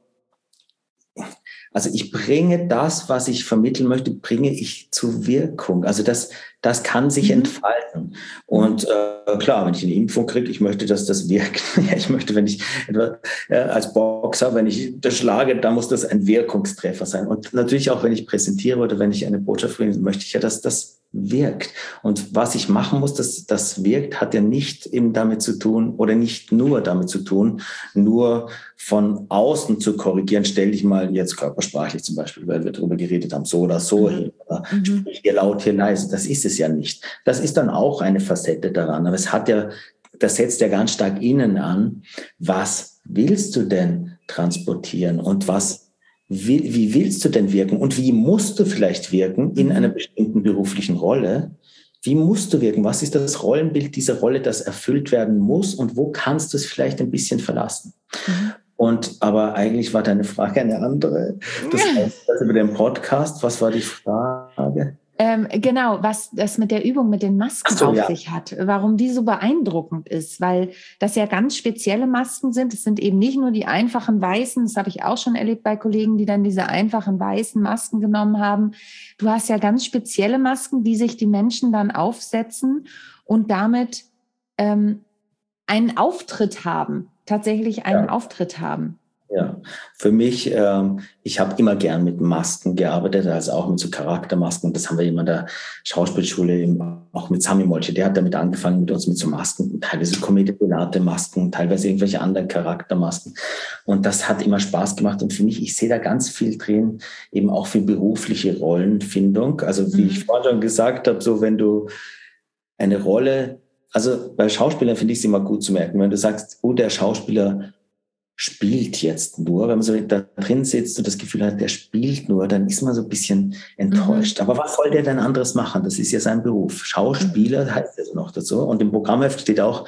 [SPEAKER 2] also ich bringe das, was ich vermitteln möchte, bringe ich zur Wirkung. Also das kann sich entfalten. Und klar, wenn ich eine Impfung kriege, ich möchte, dass das wirkt. Ich möchte, wenn ich als Boxer, wenn ich das schlage, dann muss das ein Wirkungstreffer sein. Und natürlich auch, wenn ich präsentiere oder wenn ich eine Botschaft bringe, möchte ich ja, dass das wirkt. Und was ich machen muss, dass das wirkt, hat ja nicht eben damit zu tun oder nicht nur damit zu tun, nur von außen zu korrigieren. Stell dich mal jetzt körpersprachlich zum Beispiel, weil wir darüber geredet haben, so oder so hin, oder sprich hier laut, hier leise. Das ist es ja nicht. Das ist dann auch eine Facette daran. Aber das setzt ja ganz stark innen an. Was willst du denn transportieren und wie willst du denn wirken und wie musst du vielleicht wirken in einer bestimmten beruflichen Rolle? Wie musst du wirken? Was ist das Rollenbild dieser Rolle, das erfüllt werden muss und wo kannst du es vielleicht ein bisschen verlassen? Aber eigentlich war deine Frage eine andere. Das heißt, also über den Podcast, was war die Frage?
[SPEAKER 1] Genau, was das mit der Übung mit den Masken auf sich hat, warum die so beeindruckend ist, weil das ja ganz spezielle Masken sind. Es sind eben nicht nur die einfachen weißen, das habe ich auch schon erlebt bei Kollegen, die dann diese einfachen weißen Masken genommen haben. Du hast ja ganz spezielle Masken, die sich die Menschen dann aufsetzen und damit einen Auftritt haben, tatsächlich einen Auftritt haben.
[SPEAKER 2] Ja, für mich, ich habe immer gern mit Masken gearbeitet, also auch mit so Charaktermasken. Und das haben wir immer in der Schauspielschule, auch mit Sami Molche, der hat damit angefangen, mit uns mit so Masken, teilweise Comedy-Masken, teilweise irgendwelche anderen Charaktermasken. Und das hat immer Spaß gemacht. Und für mich, ich sehe da ganz viel drin, eben auch für berufliche Rollenfindung. Also wie ich vorhin schon gesagt habe, so wenn du eine Rolle, also bei Schauspielern finde ich es immer gut zu merken, wenn du sagst, oh, der Schauspieler spielt jetzt nur, wenn man so da drin sitzt und das Gefühl hat, der spielt nur, dann ist man so ein bisschen enttäuscht. Aber was soll der denn anderes machen? Das ist ja sein Beruf. Schauspieler heißt es noch dazu. Und im Programmheft steht auch,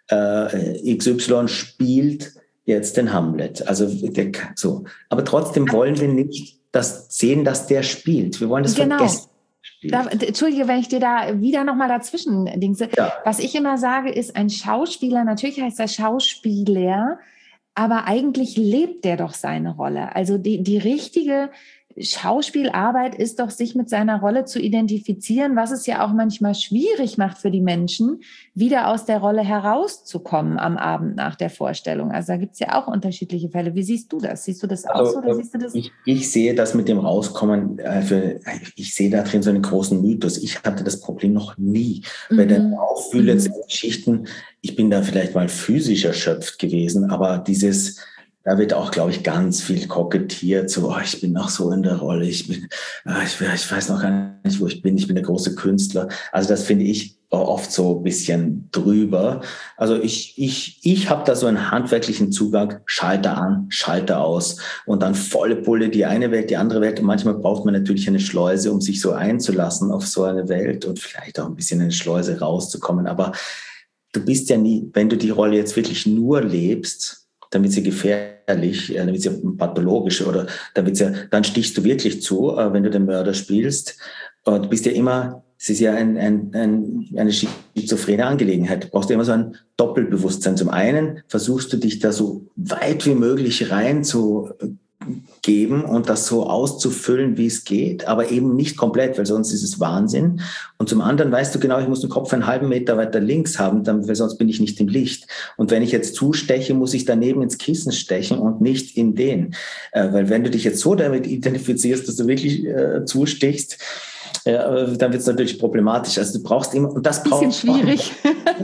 [SPEAKER 2] XY spielt jetzt den Hamlet. Also so. Aber trotzdem wollen wir nicht sehen, dass der spielt. Wir wollen das vergessen.
[SPEAKER 1] Entschuldige, wenn ich dir da wieder nochmal dazwischen dingse. Ja. Was ich immer sage, ist ein Schauspieler, natürlich heißt er Schauspieler, aber eigentlich lebt der doch seine Rolle. Also die richtige Schauspielarbeit ist doch, sich mit seiner Rolle zu identifizieren, was es ja auch manchmal schwierig macht für die Menschen, wieder aus der Rolle herauszukommen am Abend nach der Vorstellung. Also da gibt es ja auch unterschiedliche Fälle. Wie siehst du das? Siehst du das auch so oder siehst du das?
[SPEAKER 2] Ich sehe das mit dem Rauskommen, ich sehe da drin so einen großen Mythos. Ich hatte das Problem noch nie. Bei den Auffühlungsgeschichten, ich bin da vielleicht mal physisch erschöpft gewesen, aber dieses Da wird auch, glaube ich, ganz viel kokettiert. So, ich bin noch so in der Rolle. Ich weiß noch gar nicht, wo ich bin. Ich bin der große Künstler. Also das finde ich oft so ein bisschen drüber. Also ich habe da so einen handwerklichen Zugang. Schalter an, Schalter aus und dann volle Pulle die eine Welt, die andere Welt. Und manchmal braucht man natürlich eine Schleuse, um sich so einzulassen auf so eine Welt und vielleicht auch ein bisschen in eine Schleuse rauszukommen. Aber du bist ja nie, wenn du die Rolle jetzt wirklich nur lebst, dann wird sie gefährlich, dann wird sie pathologisch oder dann stichst du wirklich zu, wenn du den Mörder spielst. Und du bist ja immer, es ist ja eine schizophrene Angelegenheit. Du brauchst ja immer so ein Doppelbewusstsein. Zum einen versuchst du dich da so weit wie möglich rein zu geben und das so auszufüllen, wie es geht, aber eben nicht komplett, weil sonst ist es Wahnsinn. Und zum anderen weißt du genau, ich muss den Kopf einen halben Meter weiter links haben, weil sonst bin ich nicht im Licht. Und wenn ich jetzt zusteche, muss ich daneben ins Kissen stechen und nicht in den. Weil wenn du dich jetzt so damit identifizierst, dass du wirklich zustichst, dann wird es natürlich problematisch. Also du brauchst immer, und das braucht...
[SPEAKER 1] Bisschen schwierig.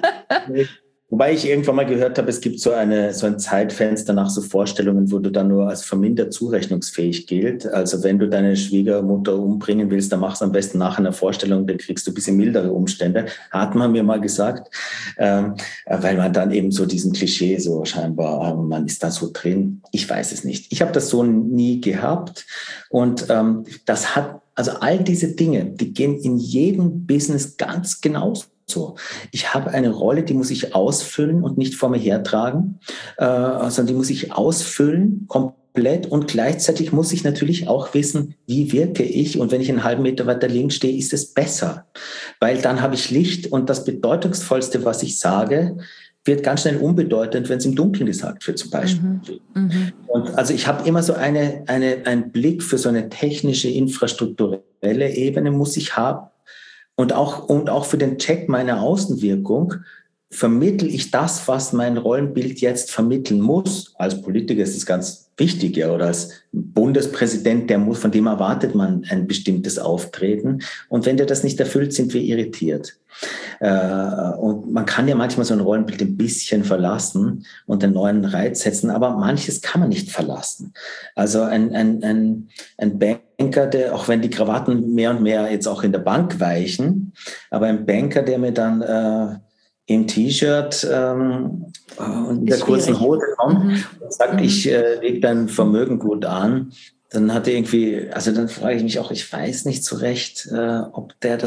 [SPEAKER 2] Wobei ich irgendwann mal gehört habe, es gibt so ein Zeitfenster nach so Vorstellungen, wo du dann nur als vermindert zurechnungsfähig gilt. Also wenn du deine Schwiegermutter umbringen willst, dann machst du am besten nach einer Vorstellung, dann kriegst du ein bisschen mildere Umstände. Hat man mir mal gesagt, weil man dann eben so diesen Klischee so scheinbar, man ist da so drin. Ich weiß es nicht. Ich habe das so nie gehabt und das hat, also all diese Dinge, die gehen in jedem Business ganz genauso. So, ich habe eine Rolle, die muss ich ausfüllen und nicht vor mir hertragen, sondern die muss ich ausfüllen, komplett, und gleichzeitig muss ich natürlich auch wissen, wie wirke ich, und wenn ich einen halben Meter weiter links stehe, ist es besser, weil dann habe ich Licht und das Bedeutungsvollste, was ich sage, wird ganz schnell unbedeutend, wenn es im Dunkeln gesagt wird zum Beispiel. Und also ich habe immer so einen Blick für so eine technische, infrastrukturelle Ebene muss ich haben. Und auch für den Check meiner Außenwirkung vermittle ich das, was mein Rollenbild jetzt vermitteln muss. Als Politiker ist das ganz wichtig, ja, oder als Bundespräsident, von dem erwartet man ein bestimmtes Auftreten. Und wenn der das nicht erfüllt, sind wir irritiert. Und man kann ja manchmal so ein Rollenbild ein bisschen verlassen und einen neuen Reiz setzen, aber manches kann man nicht verlassen. Also ein Banker, der, auch wenn die Krawatten mehr und mehr jetzt auch in der Bank weichen, aber ein Banker, der mir dann im T-Shirt und in der kurzen Hose kommt und sagt, ich lege dein Vermögen gut an, dann hat er irgendwie, also dann frage ich mich auch, ich weiß nicht so recht, ob der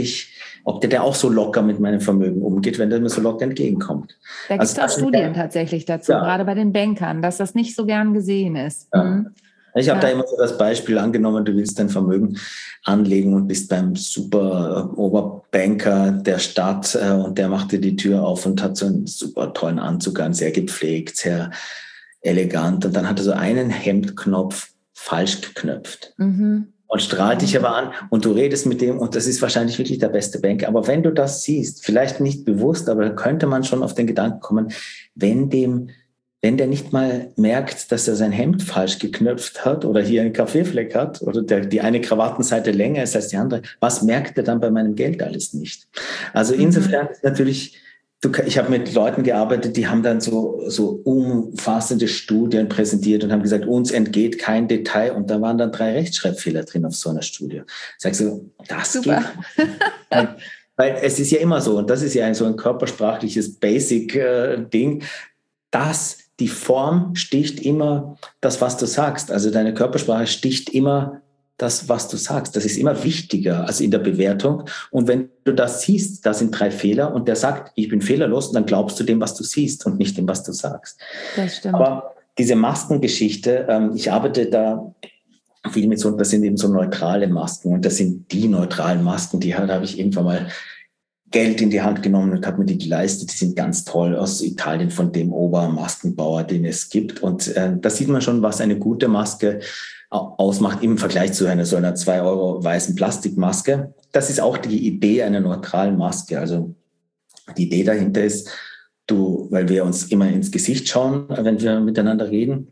[SPEAKER 2] auch so locker mit meinem Vermögen umgeht, wenn der mir so locker entgegenkommt.
[SPEAKER 1] Da gibt es auch Studien tatsächlich dazu, gerade bei den Bankern, dass das nicht so gern gesehen ist.
[SPEAKER 2] Ja. Ich habe da immer so das Beispiel angenommen, du willst dein Vermögen anlegen und bist beim super Oberbanker der Stadt und der macht dir die Tür auf und hat so einen super tollen Anzug an, sehr gepflegt, sehr elegant. Und dann hat er so einen Hemdknopf falsch geknöpft. Und strahlt dich aber an und du redest mit dem und das ist wahrscheinlich wirklich der beste Banker. Aber wenn du das siehst, vielleicht nicht bewusst, aber könnte man schon auf den Gedanken kommen, wenn der nicht mal merkt, dass er sein Hemd falsch geknöpft hat oder hier einen Kaffeefleck hat oder die eine Krawattenseite länger ist als die andere, was merkt er dann bei meinem Geld alles nicht? Also insofern ist natürlich, ich habe mit Leuten gearbeitet, die haben dann so umfassende Studien präsentiert und haben gesagt, uns entgeht kein Detail, und da waren dann 3 Rechtschreibfehler drin auf so einer Studie. Sagst du, das super. Geht. Weil es ist ja immer so, und das ist ja so ein körpersprachliches Basic-Ding, dass die Form sticht immer das, was du sagst. Also deine Körpersprache sticht immer das, was du sagst. Das ist immer wichtiger als in der Bewertung. Und wenn du das siehst, da sind 3 Fehler und der sagt, ich bin fehlerlos, dann glaubst du dem, was du siehst und nicht dem, was du sagst.
[SPEAKER 1] Das stimmt.
[SPEAKER 2] Aber diese Maskengeschichte, ich arbeite da viel mit das sind eben so neutrale Masken, und das sind die neutralen Masken, da habe ich irgendwann mal Geld in die Hand genommen und habe mir die geleistet. Die sind ganz toll aus Italien von dem Obermaskenbauer, den es gibt. Und da sieht man schon, was eine gute Maske ausmacht im Vergleich zu einer 2 € weißen Plastikmaske. Das ist auch die Idee einer neutralen Maske. Also die Idee dahinter ist, weil wir uns immer ins Gesicht schauen, wenn wir miteinander reden,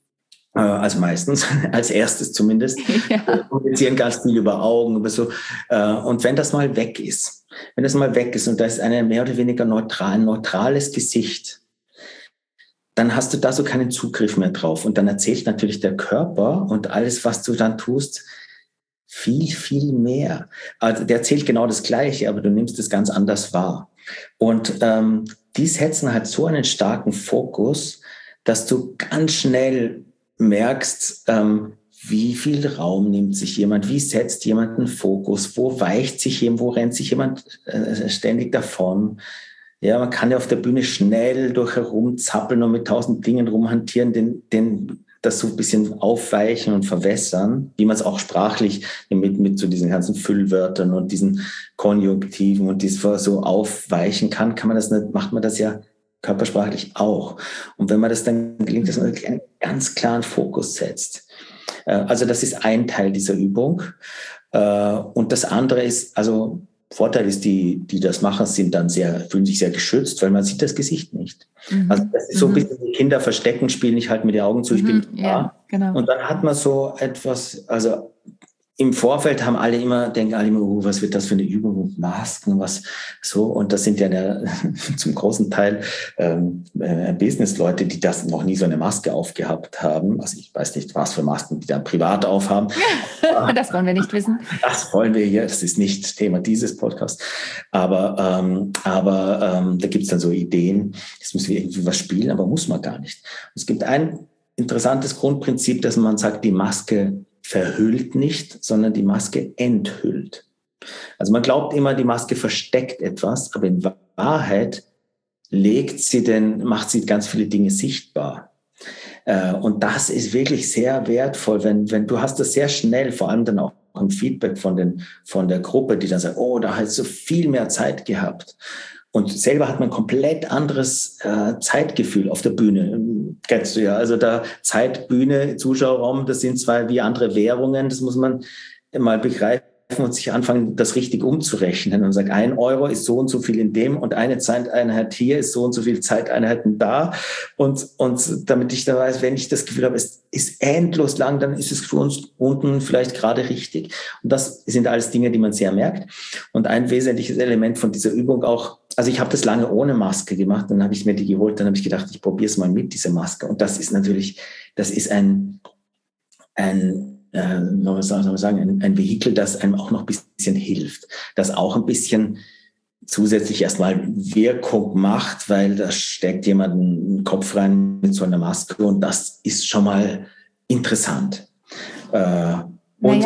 [SPEAKER 2] also meistens, als erstes zumindest. Ja. Wir kommunizieren ganz viel über Augen, über so. Und wenn das mal weg ist und da ist ein mehr oder weniger neutrales Gesicht, dann dann hast du da so keinen Zugriff mehr drauf. Und dann erzählt natürlich der Körper und alles, was du dann tust, viel, viel mehr. Also der erzählt genau das Gleiche, aber du nimmst es ganz anders wahr. Und die setzen halt so einen starken Fokus, dass du ganz schnell merkst, wie viel Raum nimmt sich jemand, wie setzt jemand einen Fokus, wo weicht sich jemand, wo rennt sich jemand ständig davon. Ja, man kann ja auf der Bühne schnell durch herumzappeln und mit 1000 Dingen rumhantieren, das so ein bisschen aufweichen und verwässern, wie man es auch sprachlich mit so diesen ganzen Füllwörtern und diesen Konjunktiven und dies so aufweichen kann, macht man das ja körpersprachlich auch. Und wenn man das dann gelingt, dass man einen ganz klaren Fokus setzt. Also das ist ein Teil dieser Übung. Und das andere ist, also Vorteil ist, die das machen, fühlen sich sehr geschützt, weil man sieht das Gesicht nicht. Also das ist so ein bisschen, die Kinder verstecken, spielen nicht halt mit den Augen zu, ich bin da.
[SPEAKER 1] Ja, genau.
[SPEAKER 2] Und dann hat man so etwas, also im Vorfeld denken alle immer, was wird das für eine Übung mit Masken, was so. Und das sind ja zum großen Teil Business-Leute, die das noch nie so eine Maske aufgehabt haben. Also ich weiß nicht, was für Masken die dann privat aufhaben.
[SPEAKER 1] Das wollen wir nicht wissen.
[SPEAKER 2] Das wollen wir hier, das ist nicht Thema dieses Podcasts. Aber da gibt es dann so Ideen, jetzt müssen wir irgendwie was spielen, aber muss man gar nicht. Es gibt ein interessantes Grundprinzip, dass man sagt, die Maske verhüllt nicht, sondern die Maske enthüllt. Also man glaubt immer, die Maske versteckt etwas, aber in Wahrheit macht sie ganz viele Dinge sichtbar. Und das ist wirklich sehr wertvoll, wenn du hast das sehr schnell, vor allem dann auch im Feedback von der Gruppe, die dann sagt, oh, da hast du viel mehr Zeit gehabt. Und selber hat man ein komplett anderes Zeitgefühl auf der Bühne. Kennst du ja. Also da Zeit, Bühne, Zuschauerraum, das sind zwei wie andere Währungen. Das muss man mal begreifen und sich anfangen, das richtig umzurechnen und sagen, 1 Euro ist so und so viel in dem und eine Zeiteinheit hier ist so und so viel Zeiteinheiten da. Und damit ich dann weiß, wenn ich das Gefühl habe, es ist endlos lang, dann ist es für uns unten vielleicht gerade richtig. Und das sind alles Dinge, die man sehr merkt. Und ein wesentliches Element von dieser Übung auch, also ich habe das lange ohne Maske gemacht, dann habe ich mir die geholt, dann habe ich gedacht, ich probiere es mal mit, diese Maske. Und das ist natürlich, ein Vehikel, das einem auch noch ein bisschen hilft, das auch ein bisschen zusätzlich erstmal Wirkung macht, weil da steckt jemand einen Kopf rein mit so einer Maske und das ist schon mal interessant.
[SPEAKER 1] Und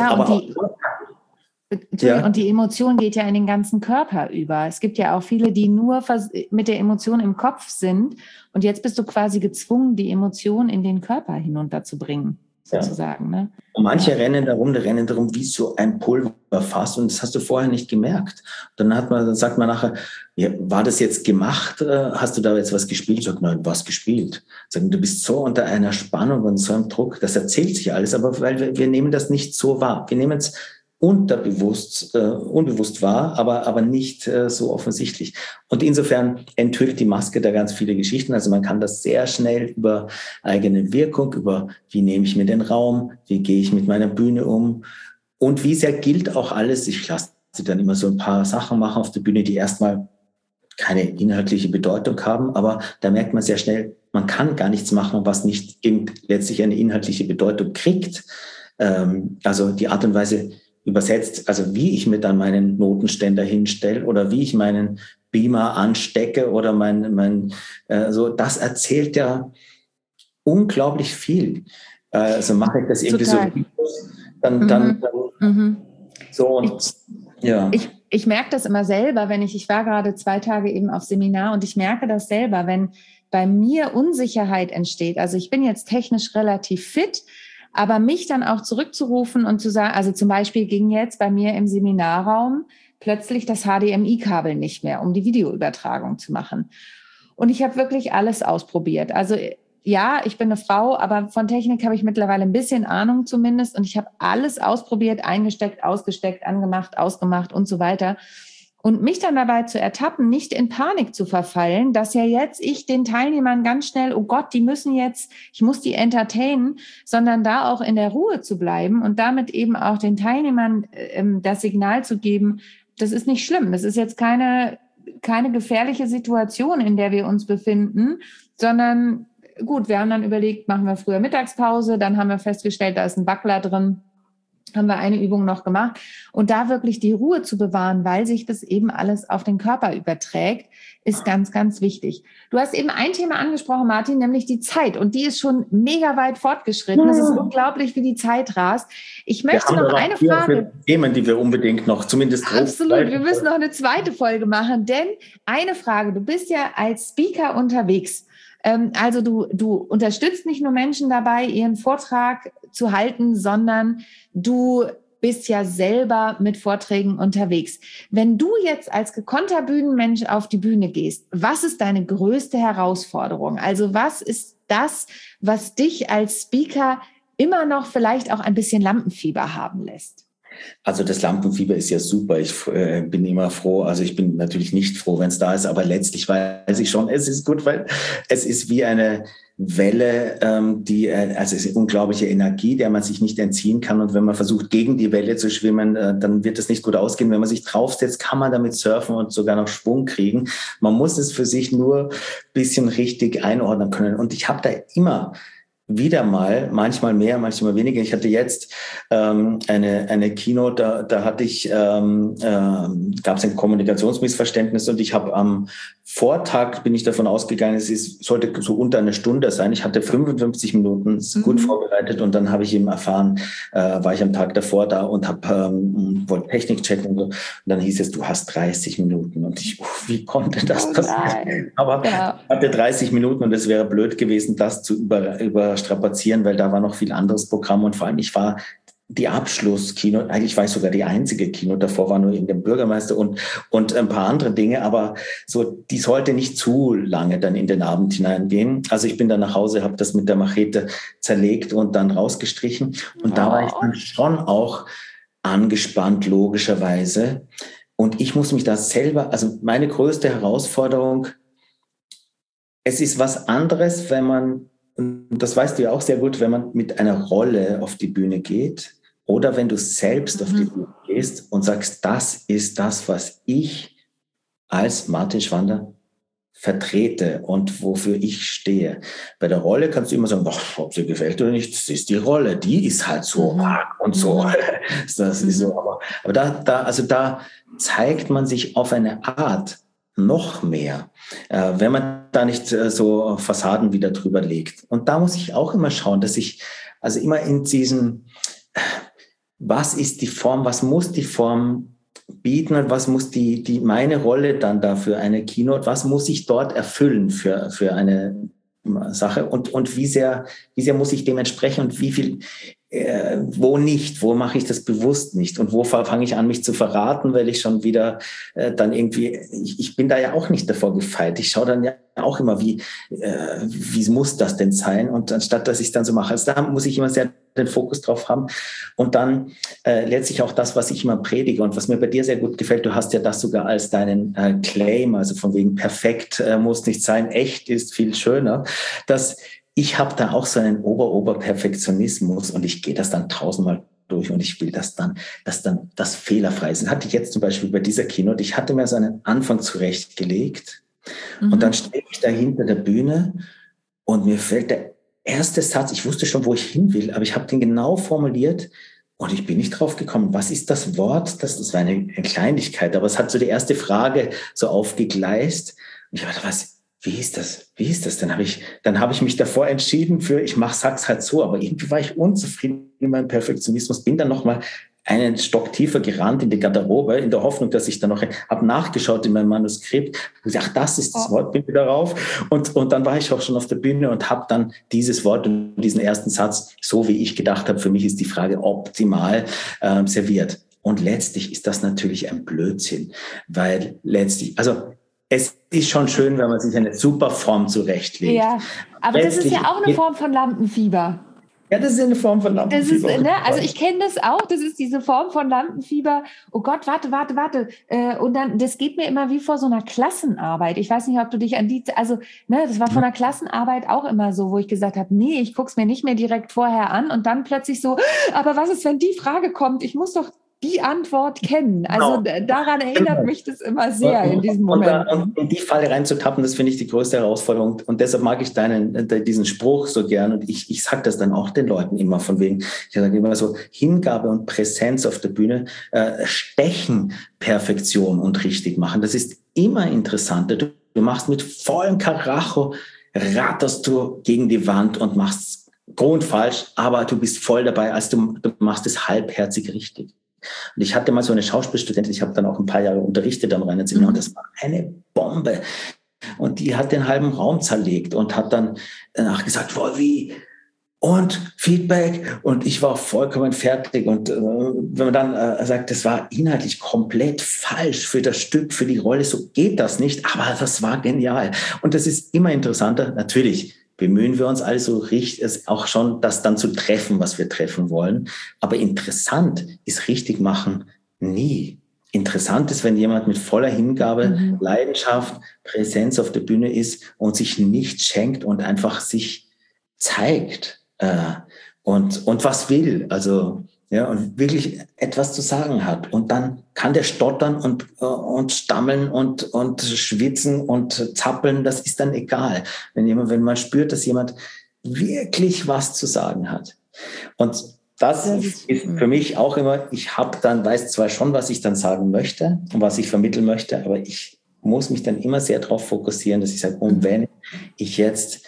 [SPEAKER 1] die Emotion geht ja in den ganzen Körper über. Es gibt ja auch viele, die nur mit der Emotion im Kopf sind und jetzt bist du quasi gezwungen, die Emotion in den Körper hinunterzubringen. Sozusagen. Ja. Ne?
[SPEAKER 2] Und manche rennen darum wie so ein Pulverfass und das hast du vorher nicht gemerkt. Dann sagt man nachher, ja, war das jetzt gemacht? Hast du da jetzt was gespielt? Sagt, nein, was gespielt? Sagen, du bist so unter einer Spannung und so einem Druck, das erzählt sich alles, aber weil wir nehmen das nicht so wahr. Wir nehmen es unbewusst wahr, aber nicht so offensichtlich. Und insofern enthüllt die Maske da ganz viele Geschichten. Also man kann das sehr schnell über eigene Wirkung, über wie nehme ich mir den Raum, wie gehe ich mit meiner Bühne um und wie sehr gilt auch alles. Ich lasse sie dann immer so ein paar Sachen machen auf der Bühne, die erstmal keine inhaltliche Bedeutung haben, aber da merkt man sehr schnell, man kann gar nichts machen, was nicht letztlich eine inhaltliche Bedeutung kriegt. Also die Art und Weise, übersetzt, also wie ich mir dann meinen Notenständer hinstelle oder wie ich meinen Beamer anstecke oder das erzählt ja unglaublich viel. Also mache ich das irgendwie
[SPEAKER 1] Total.
[SPEAKER 2] So und ja.
[SPEAKER 1] Ich merke das immer selber, ich war gerade 2 Tage eben auf Seminar und ich merke das selber, wenn bei mir Unsicherheit entsteht. Also ich bin jetzt technisch relativ fit, aber mich dann auch zurückzurufen und zu sagen, also zum Beispiel ging jetzt bei mir im Seminarraum plötzlich das HDMI-Kabel nicht mehr, um die Videoübertragung zu machen. Und ich habe wirklich alles ausprobiert. Also ja, ich bin eine Frau, aber von Technik habe ich mittlerweile ein bisschen Ahnung zumindest. Und ich habe alles ausprobiert, eingesteckt, ausgesteckt, angemacht, ausgemacht und so weiter. Und mich dann dabei zu ertappen, nicht in Panik zu verfallen, dass ja jetzt ich den Teilnehmern ganz schnell, oh Gott, die müssen jetzt, ich muss die entertainen, sondern da auch in der Ruhe zu bleiben und damit eben auch den Teilnehmern das Signal zu geben, das ist nicht schlimm, das ist jetzt keine gefährliche Situation, in der wir uns befinden, sondern gut, wir haben dann überlegt, machen wir früher Mittagspause, dann haben wir festgestellt, da ist ein Wackler drin, haben wir eine Übung noch gemacht und da wirklich die Ruhe zu bewahren, weil sich das eben alles auf den Körper überträgt, ist ganz, ganz wichtig. Du hast eben ein Thema angesprochen, Martin, nämlich die Zeit und die ist schon mega weit fortgeschritten. Es ist unglaublich, wie die Zeit rast. Ich möchte noch eine Frage.
[SPEAKER 2] Themen, die wir unbedingt noch zumindest grob.
[SPEAKER 1] Absolut, wir müssen noch eine zweite Folge machen, denn eine Frage, du bist ja als Speaker unterwegs. Also du unterstützt nicht nur Menschen dabei, ihren Vortrag zu halten, sondern du bist ja selber mit Vorträgen unterwegs. Wenn du jetzt als gekonnter Bühnenmensch auf die Bühne gehst, was ist deine größte Herausforderung? Also was ist das, was dich als Speaker immer noch vielleicht auch ein bisschen Lampenfieber haben lässt?
[SPEAKER 2] Also das Lampenfieber ist ja super. Ich bin immer froh. Also ich bin natürlich nicht froh, wenn es da ist, aber letztlich weiß ich schon, es ist gut, weil es ist wie eine Welle, also es ist unglaubliche Energie, der man sich nicht entziehen kann. Und wenn man versucht, gegen die Welle zu schwimmen, dann wird es nicht gut ausgehen. Wenn man sich draufsetzt, kann man damit surfen und sogar noch Schwung kriegen. Man muss es für sich nur ein bisschen richtig einordnen können. Und ich habe da immer wieder mal, manchmal mehr, manchmal weniger. Ich hatte jetzt eine Keynote, da hatte ich, gab es ein Kommunikationsmissverständnis und ich habe am Vortag bin ich davon ausgegangen, sollte so unter eine Stunde sein. Ich hatte 55 Minuten gut vorbereitet und dann habe ich eben erfahren, war ich am Tag davor da und wollte Technik checken und so. Und dann hieß es, du hast 30 Minuten. Und wie konnte das passieren? Aber ich hatte 30 Minuten und es wäre blöd gewesen, das zu überstrapazieren, weil da war noch viel anderes Programm und vor allem ich war die Abschlusskeynote, eigentlich war ich sogar die einzige Keynote, davor war nur eben der Bürgermeister und ein paar andere Dinge, aber so, die sollte nicht zu lange dann in den Abend hineingehen. Also ich bin dann nach Hause, habe das mit der Machete zerlegt und dann rausgestrichen und da war ich dann schon auch angespannt, logischerweise. Und ich muss mich da selber, also meine größte Herausforderung, es ist was anderes, wenn man, und das weißt du ja auch sehr gut, wenn man mit einer Rolle auf die Bühne geht oder wenn du selbst auf die Bühne gehst und sagst, das ist das, was ich als Martin Schwander vertrete und wofür ich stehe. Bei der Rolle kannst du immer sagen, ob sie gefällt oder nicht, das ist die Rolle, die ist halt so und so. Das ist so, aber da zeigt man sich auf eine Art noch mehr, wenn man da nicht so Fassaden wieder drüber legt. Und da muss ich auch immer schauen, dass ich also immer in diesem, was ist die Form, was muss die Form bieten und was muss meine Rolle dann da für eine Keynote, was muss ich dort erfüllen für eine Sache und wie sehr muss ich dem entsprechen und wie viel wo nicht, wo mache ich das bewusst nicht und wo fange ich an, mich zu verraten, weil ich schon wieder dann irgendwie, ich bin da ja auch nicht davor gefeit. Ich schaue dann ja auch immer, wie muss das denn sein? Und anstatt, dass ich es dann so mache, also da muss ich immer sehr den Fokus drauf haben. Und dann letztlich auch das, was ich immer predige und was mir bei dir sehr gut gefällt, du hast ja das sogar als deinen Claim, also von wegen perfekt muss nicht sein, echt ist viel schöner, dass ich habe da auch so einen Ober-Perfektionismus und ich gehe das dann tausendmal durch und ich will, dass das fehlerfrei ist. Das hatte ich jetzt zum Beispiel bei dieser Keynote. Ich hatte mir so einen Anfang zurechtgelegt und dann stehe ich da hinter der Bühne und mir fällt der erste Satz, ich wusste schon, wo ich hin will, aber ich habe den genau formuliert und ich bin nicht drauf gekommen. Was ist das Wort? Das war eine Kleinigkeit, aber es hat so die erste Frage so aufgegleist. Und ich dachte, wie ist das? Dann habe ich mich davor entschieden sag's halt so, aber irgendwie war ich unzufrieden mit meinem Perfektionismus, bin dann nochmal einen Stock tiefer gerannt in die Garderobe, in der Hoffnung, dass ich dann noch, habe nachgeschaut in meinem Manuskript, und gesagt, das ist das Wort, bin wieder rauf. Und dann war ich auch schon auf der Bühne und habe dann dieses Wort und diesen ersten Satz, so wie ich gedacht habe, für mich ist die Frage optimal serviert. Und letztlich ist das natürlich ein Blödsinn, weil letztlich, also es ist schon schön, wenn man sich eine super Form zurechtlegt.
[SPEAKER 1] Ja, aber das ist ja auch eine Form von Lampenfieber.
[SPEAKER 2] Ja, das ist eine Form von Lampenfieber.
[SPEAKER 1] Also ich kenne das auch, das ist diese Form von Lampenfieber. Oh Gott, warte. Und dann, das geht mir immer wie vor so einer Klassenarbeit. Ich weiß nicht, ob du dich an das war von einer Klassenarbeit auch immer so, wo ich gesagt habe, nee, ich guck's mir nicht mehr direkt vorher an und dann plötzlich so, aber was ist, wenn die Frage kommt? Ich muss doch die Antwort kennen. Also daran erinnert mich das immer sehr in diesem Moment.
[SPEAKER 2] Und in die Falle reinzutappen, das finde ich die größte Herausforderung. Und deshalb mag ich diesen Spruch so gern. Und ich sage das dann auch den Leuten immer von wegen, ich sage immer so, Hingabe und Präsenz auf der Bühne, stechen Perfektion und richtig machen. Das ist immer interessanter. Du machst mit vollem Karacho, ratterst du gegen die Wand und machst grundfalsch, aber du bist voll dabei, als du machst es halbherzig richtig. Und ich hatte mal so eine Schauspielstudentin, ich habe dann auch ein paar Jahre unterrichtet am Rhein Seminar und das war eine Bombe. Und die hat den halben Raum zerlegt und hat dann danach gesagt, wie? Und Feedback. Und ich war vollkommen fertig. Und wenn man dann sagt, das war inhaltlich komplett falsch für das Stück, für die Rolle, so geht das nicht. Aber das war genial. Und das ist immer interessanter. Natürlich bemühen wir uns also richtig, auch schon das dann zu treffen, was wir treffen wollen. Aber interessant ist richtig machen nie. Interessant ist, wenn jemand mit voller Hingabe, Leidenschaft, Präsenz auf der Bühne ist und sich nicht schenkt und einfach sich zeigt und was will. Also ja, und wirklich etwas zu sagen hat. Und dann kann der stottern und stammeln und schwitzen und zappeln, das ist dann egal. Wenn man spürt, dass jemand wirklich was zu sagen hat. Und das ist für mich auch immer, weiß zwar schon, was ich dann sagen möchte und was ich vermitteln möchte, aber ich muss mich dann immer sehr darauf fokussieren, dass ich sage, und wenn ich jetzt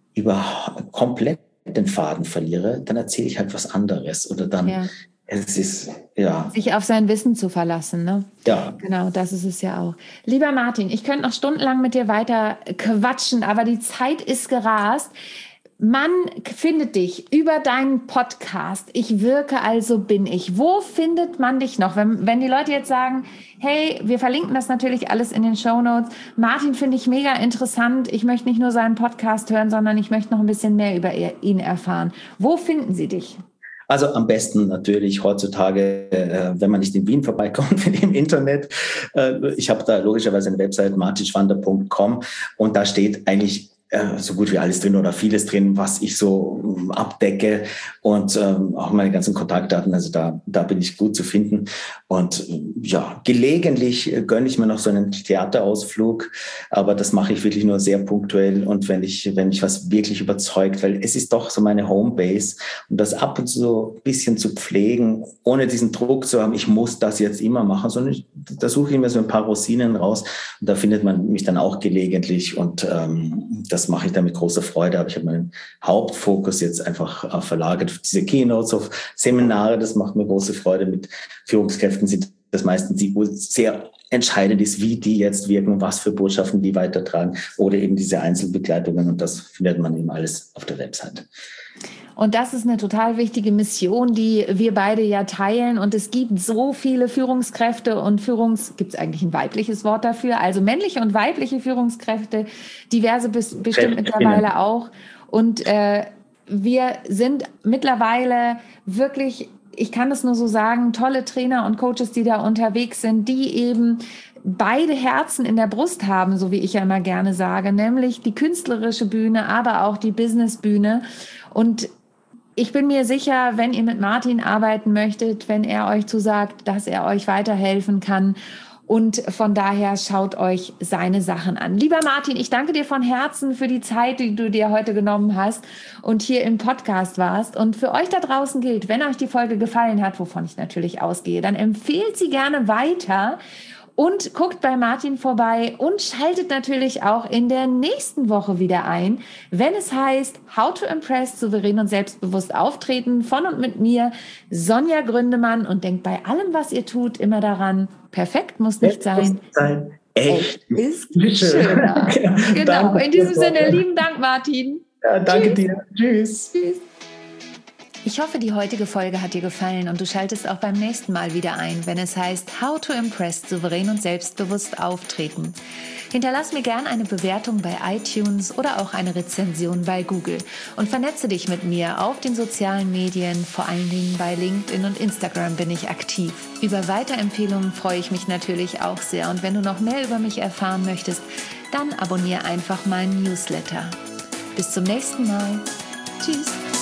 [SPEAKER 2] komplett den Faden verliere, dann erzähle ich halt was anderes oder dann es ist,
[SPEAKER 1] sich auf sein Wissen zu verlassen, ne?
[SPEAKER 2] Ja.
[SPEAKER 1] Genau, das ist es ja auch. Lieber Martin, ich könnte noch stundenlang mit dir weiter quatschen, aber die Zeit ist gerast. Man findet dich über deinen Podcast. Ich wirke, also bin ich. Wo findet man dich noch? Wenn die Leute jetzt sagen, hey, wir verlinken das natürlich alles in den Shownotes. Martin finde ich mega interessant. Ich möchte nicht nur seinen Podcast hören, sondern ich möchte noch ein bisschen mehr über ihn erfahren. Wo finden sie dich?
[SPEAKER 2] Also am besten natürlich heutzutage, wenn man nicht in Wien vorbeikommt, im Internet. Ich habe da logischerweise eine Website, martinschwander.com, und da steht eigentlich so gut wie alles drin oder vieles drin, was ich so abdecke, und auch meine ganzen Kontaktdaten, also da bin ich gut zu finden. Und gelegentlich gönne ich mir noch so einen Theaterausflug, aber das mache ich wirklich nur sehr punktuell und wenn mich was wirklich überzeugt, weil es ist doch so meine Homebase, und das ab und zu so ein bisschen zu pflegen, ohne diesen Druck zu haben, ich muss das jetzt immer machen, sondern da suche ich mir so ein paar Rosinen raus, und da findet man mich dann auch gelegentlich, und das mache ich dann mit großer Freude. Aber ich habe meinen Hauptfokus jetzt einfach verlagert auf diese Keynotes, auf Seminare. Das macht mir große Freude. Mit Führungskräften sind das meistens die, wo sehr entscheidend ist, wie die jetzt wirken, was für Botschaften die weitertragen, oder eben diese Einzelbegleitungen. Und das findet man eben alles auf der Website.
[SPEAKER 1] Und das ist eine total wichtige Mission, die wir beide ja teilen. Und es gibt so viele Führungskräfte und gibt es eigentlich ein weibliches Wort dafür? Also männliche und weibliche Führungskräfte, diverse bestimmt mittlerweile auch. Und wir sind mittlerweile wirklich, ich kann das nur so sagen, tolle Trainer und Coaches, die da unterwegs sind, die eben beide Herzen in der Brust haben, so wie ich ja immer gerne sage, nämlich die künstlerische Bühne, aber auch die Businessbühne. Und ich bin mir sicher, wenn ihr mit Martin arbeiten möchtet, wenn er euch zusagt, dass er euch weiterhelfen kann. Und von daher schaut euch seine Sachen an. Lieber Martin, ich danke dir von Herzen für die Zeit, die du dir heute genommen hast und hier im Podcast warst. Und für euch da draußen gilt, wenn euch die Folge gefallen hat, wovon ich natürlich ausgehe, dann empfehlt sie gerne weiter. Und guckt bei Martin vorbei und schaltet natürlich auch in der nächsten Woche wieder ein, wenn es heißt How to Impress, souverän und selbstbewusst auftreten, von und mit mir, Sonja Gründemann. Und denkt bei allem, was ihr tut, immer daran, perfekt muss nicht sein.
[SPEAKER 2] Echt
[SPEAKER 1] ist schöner. Genau, danke, in diesem Sinne, lieben Dank, Martin.
[SPEAKER 2] Ja, danke dir. Tschüss.
[SPEAKER 1] Tschüss. Ich hoffe, die heutige Folge hat dir gefallen und du schaltest auch beim nächsten Mal wieder ein, wenn es heißt How to Impress, souverän und selbstbewusst auftreten. Hinterlass mir gern eine Bewertung bei iTunes oder auch eine Rezension bei Google und vernetze dich mit mir auf den sozialen Medien, vor allen Dingen bei LinkedIn und Instagram bin ich aktiv. Über Weiterempfehlungen freue ich mich natürlich auch sehr, und wenn du noch mehr über mich erfahren möchtest, dann abonniere einfach meinen Newsletter. Bis zum nächsten Mal. Tschüss.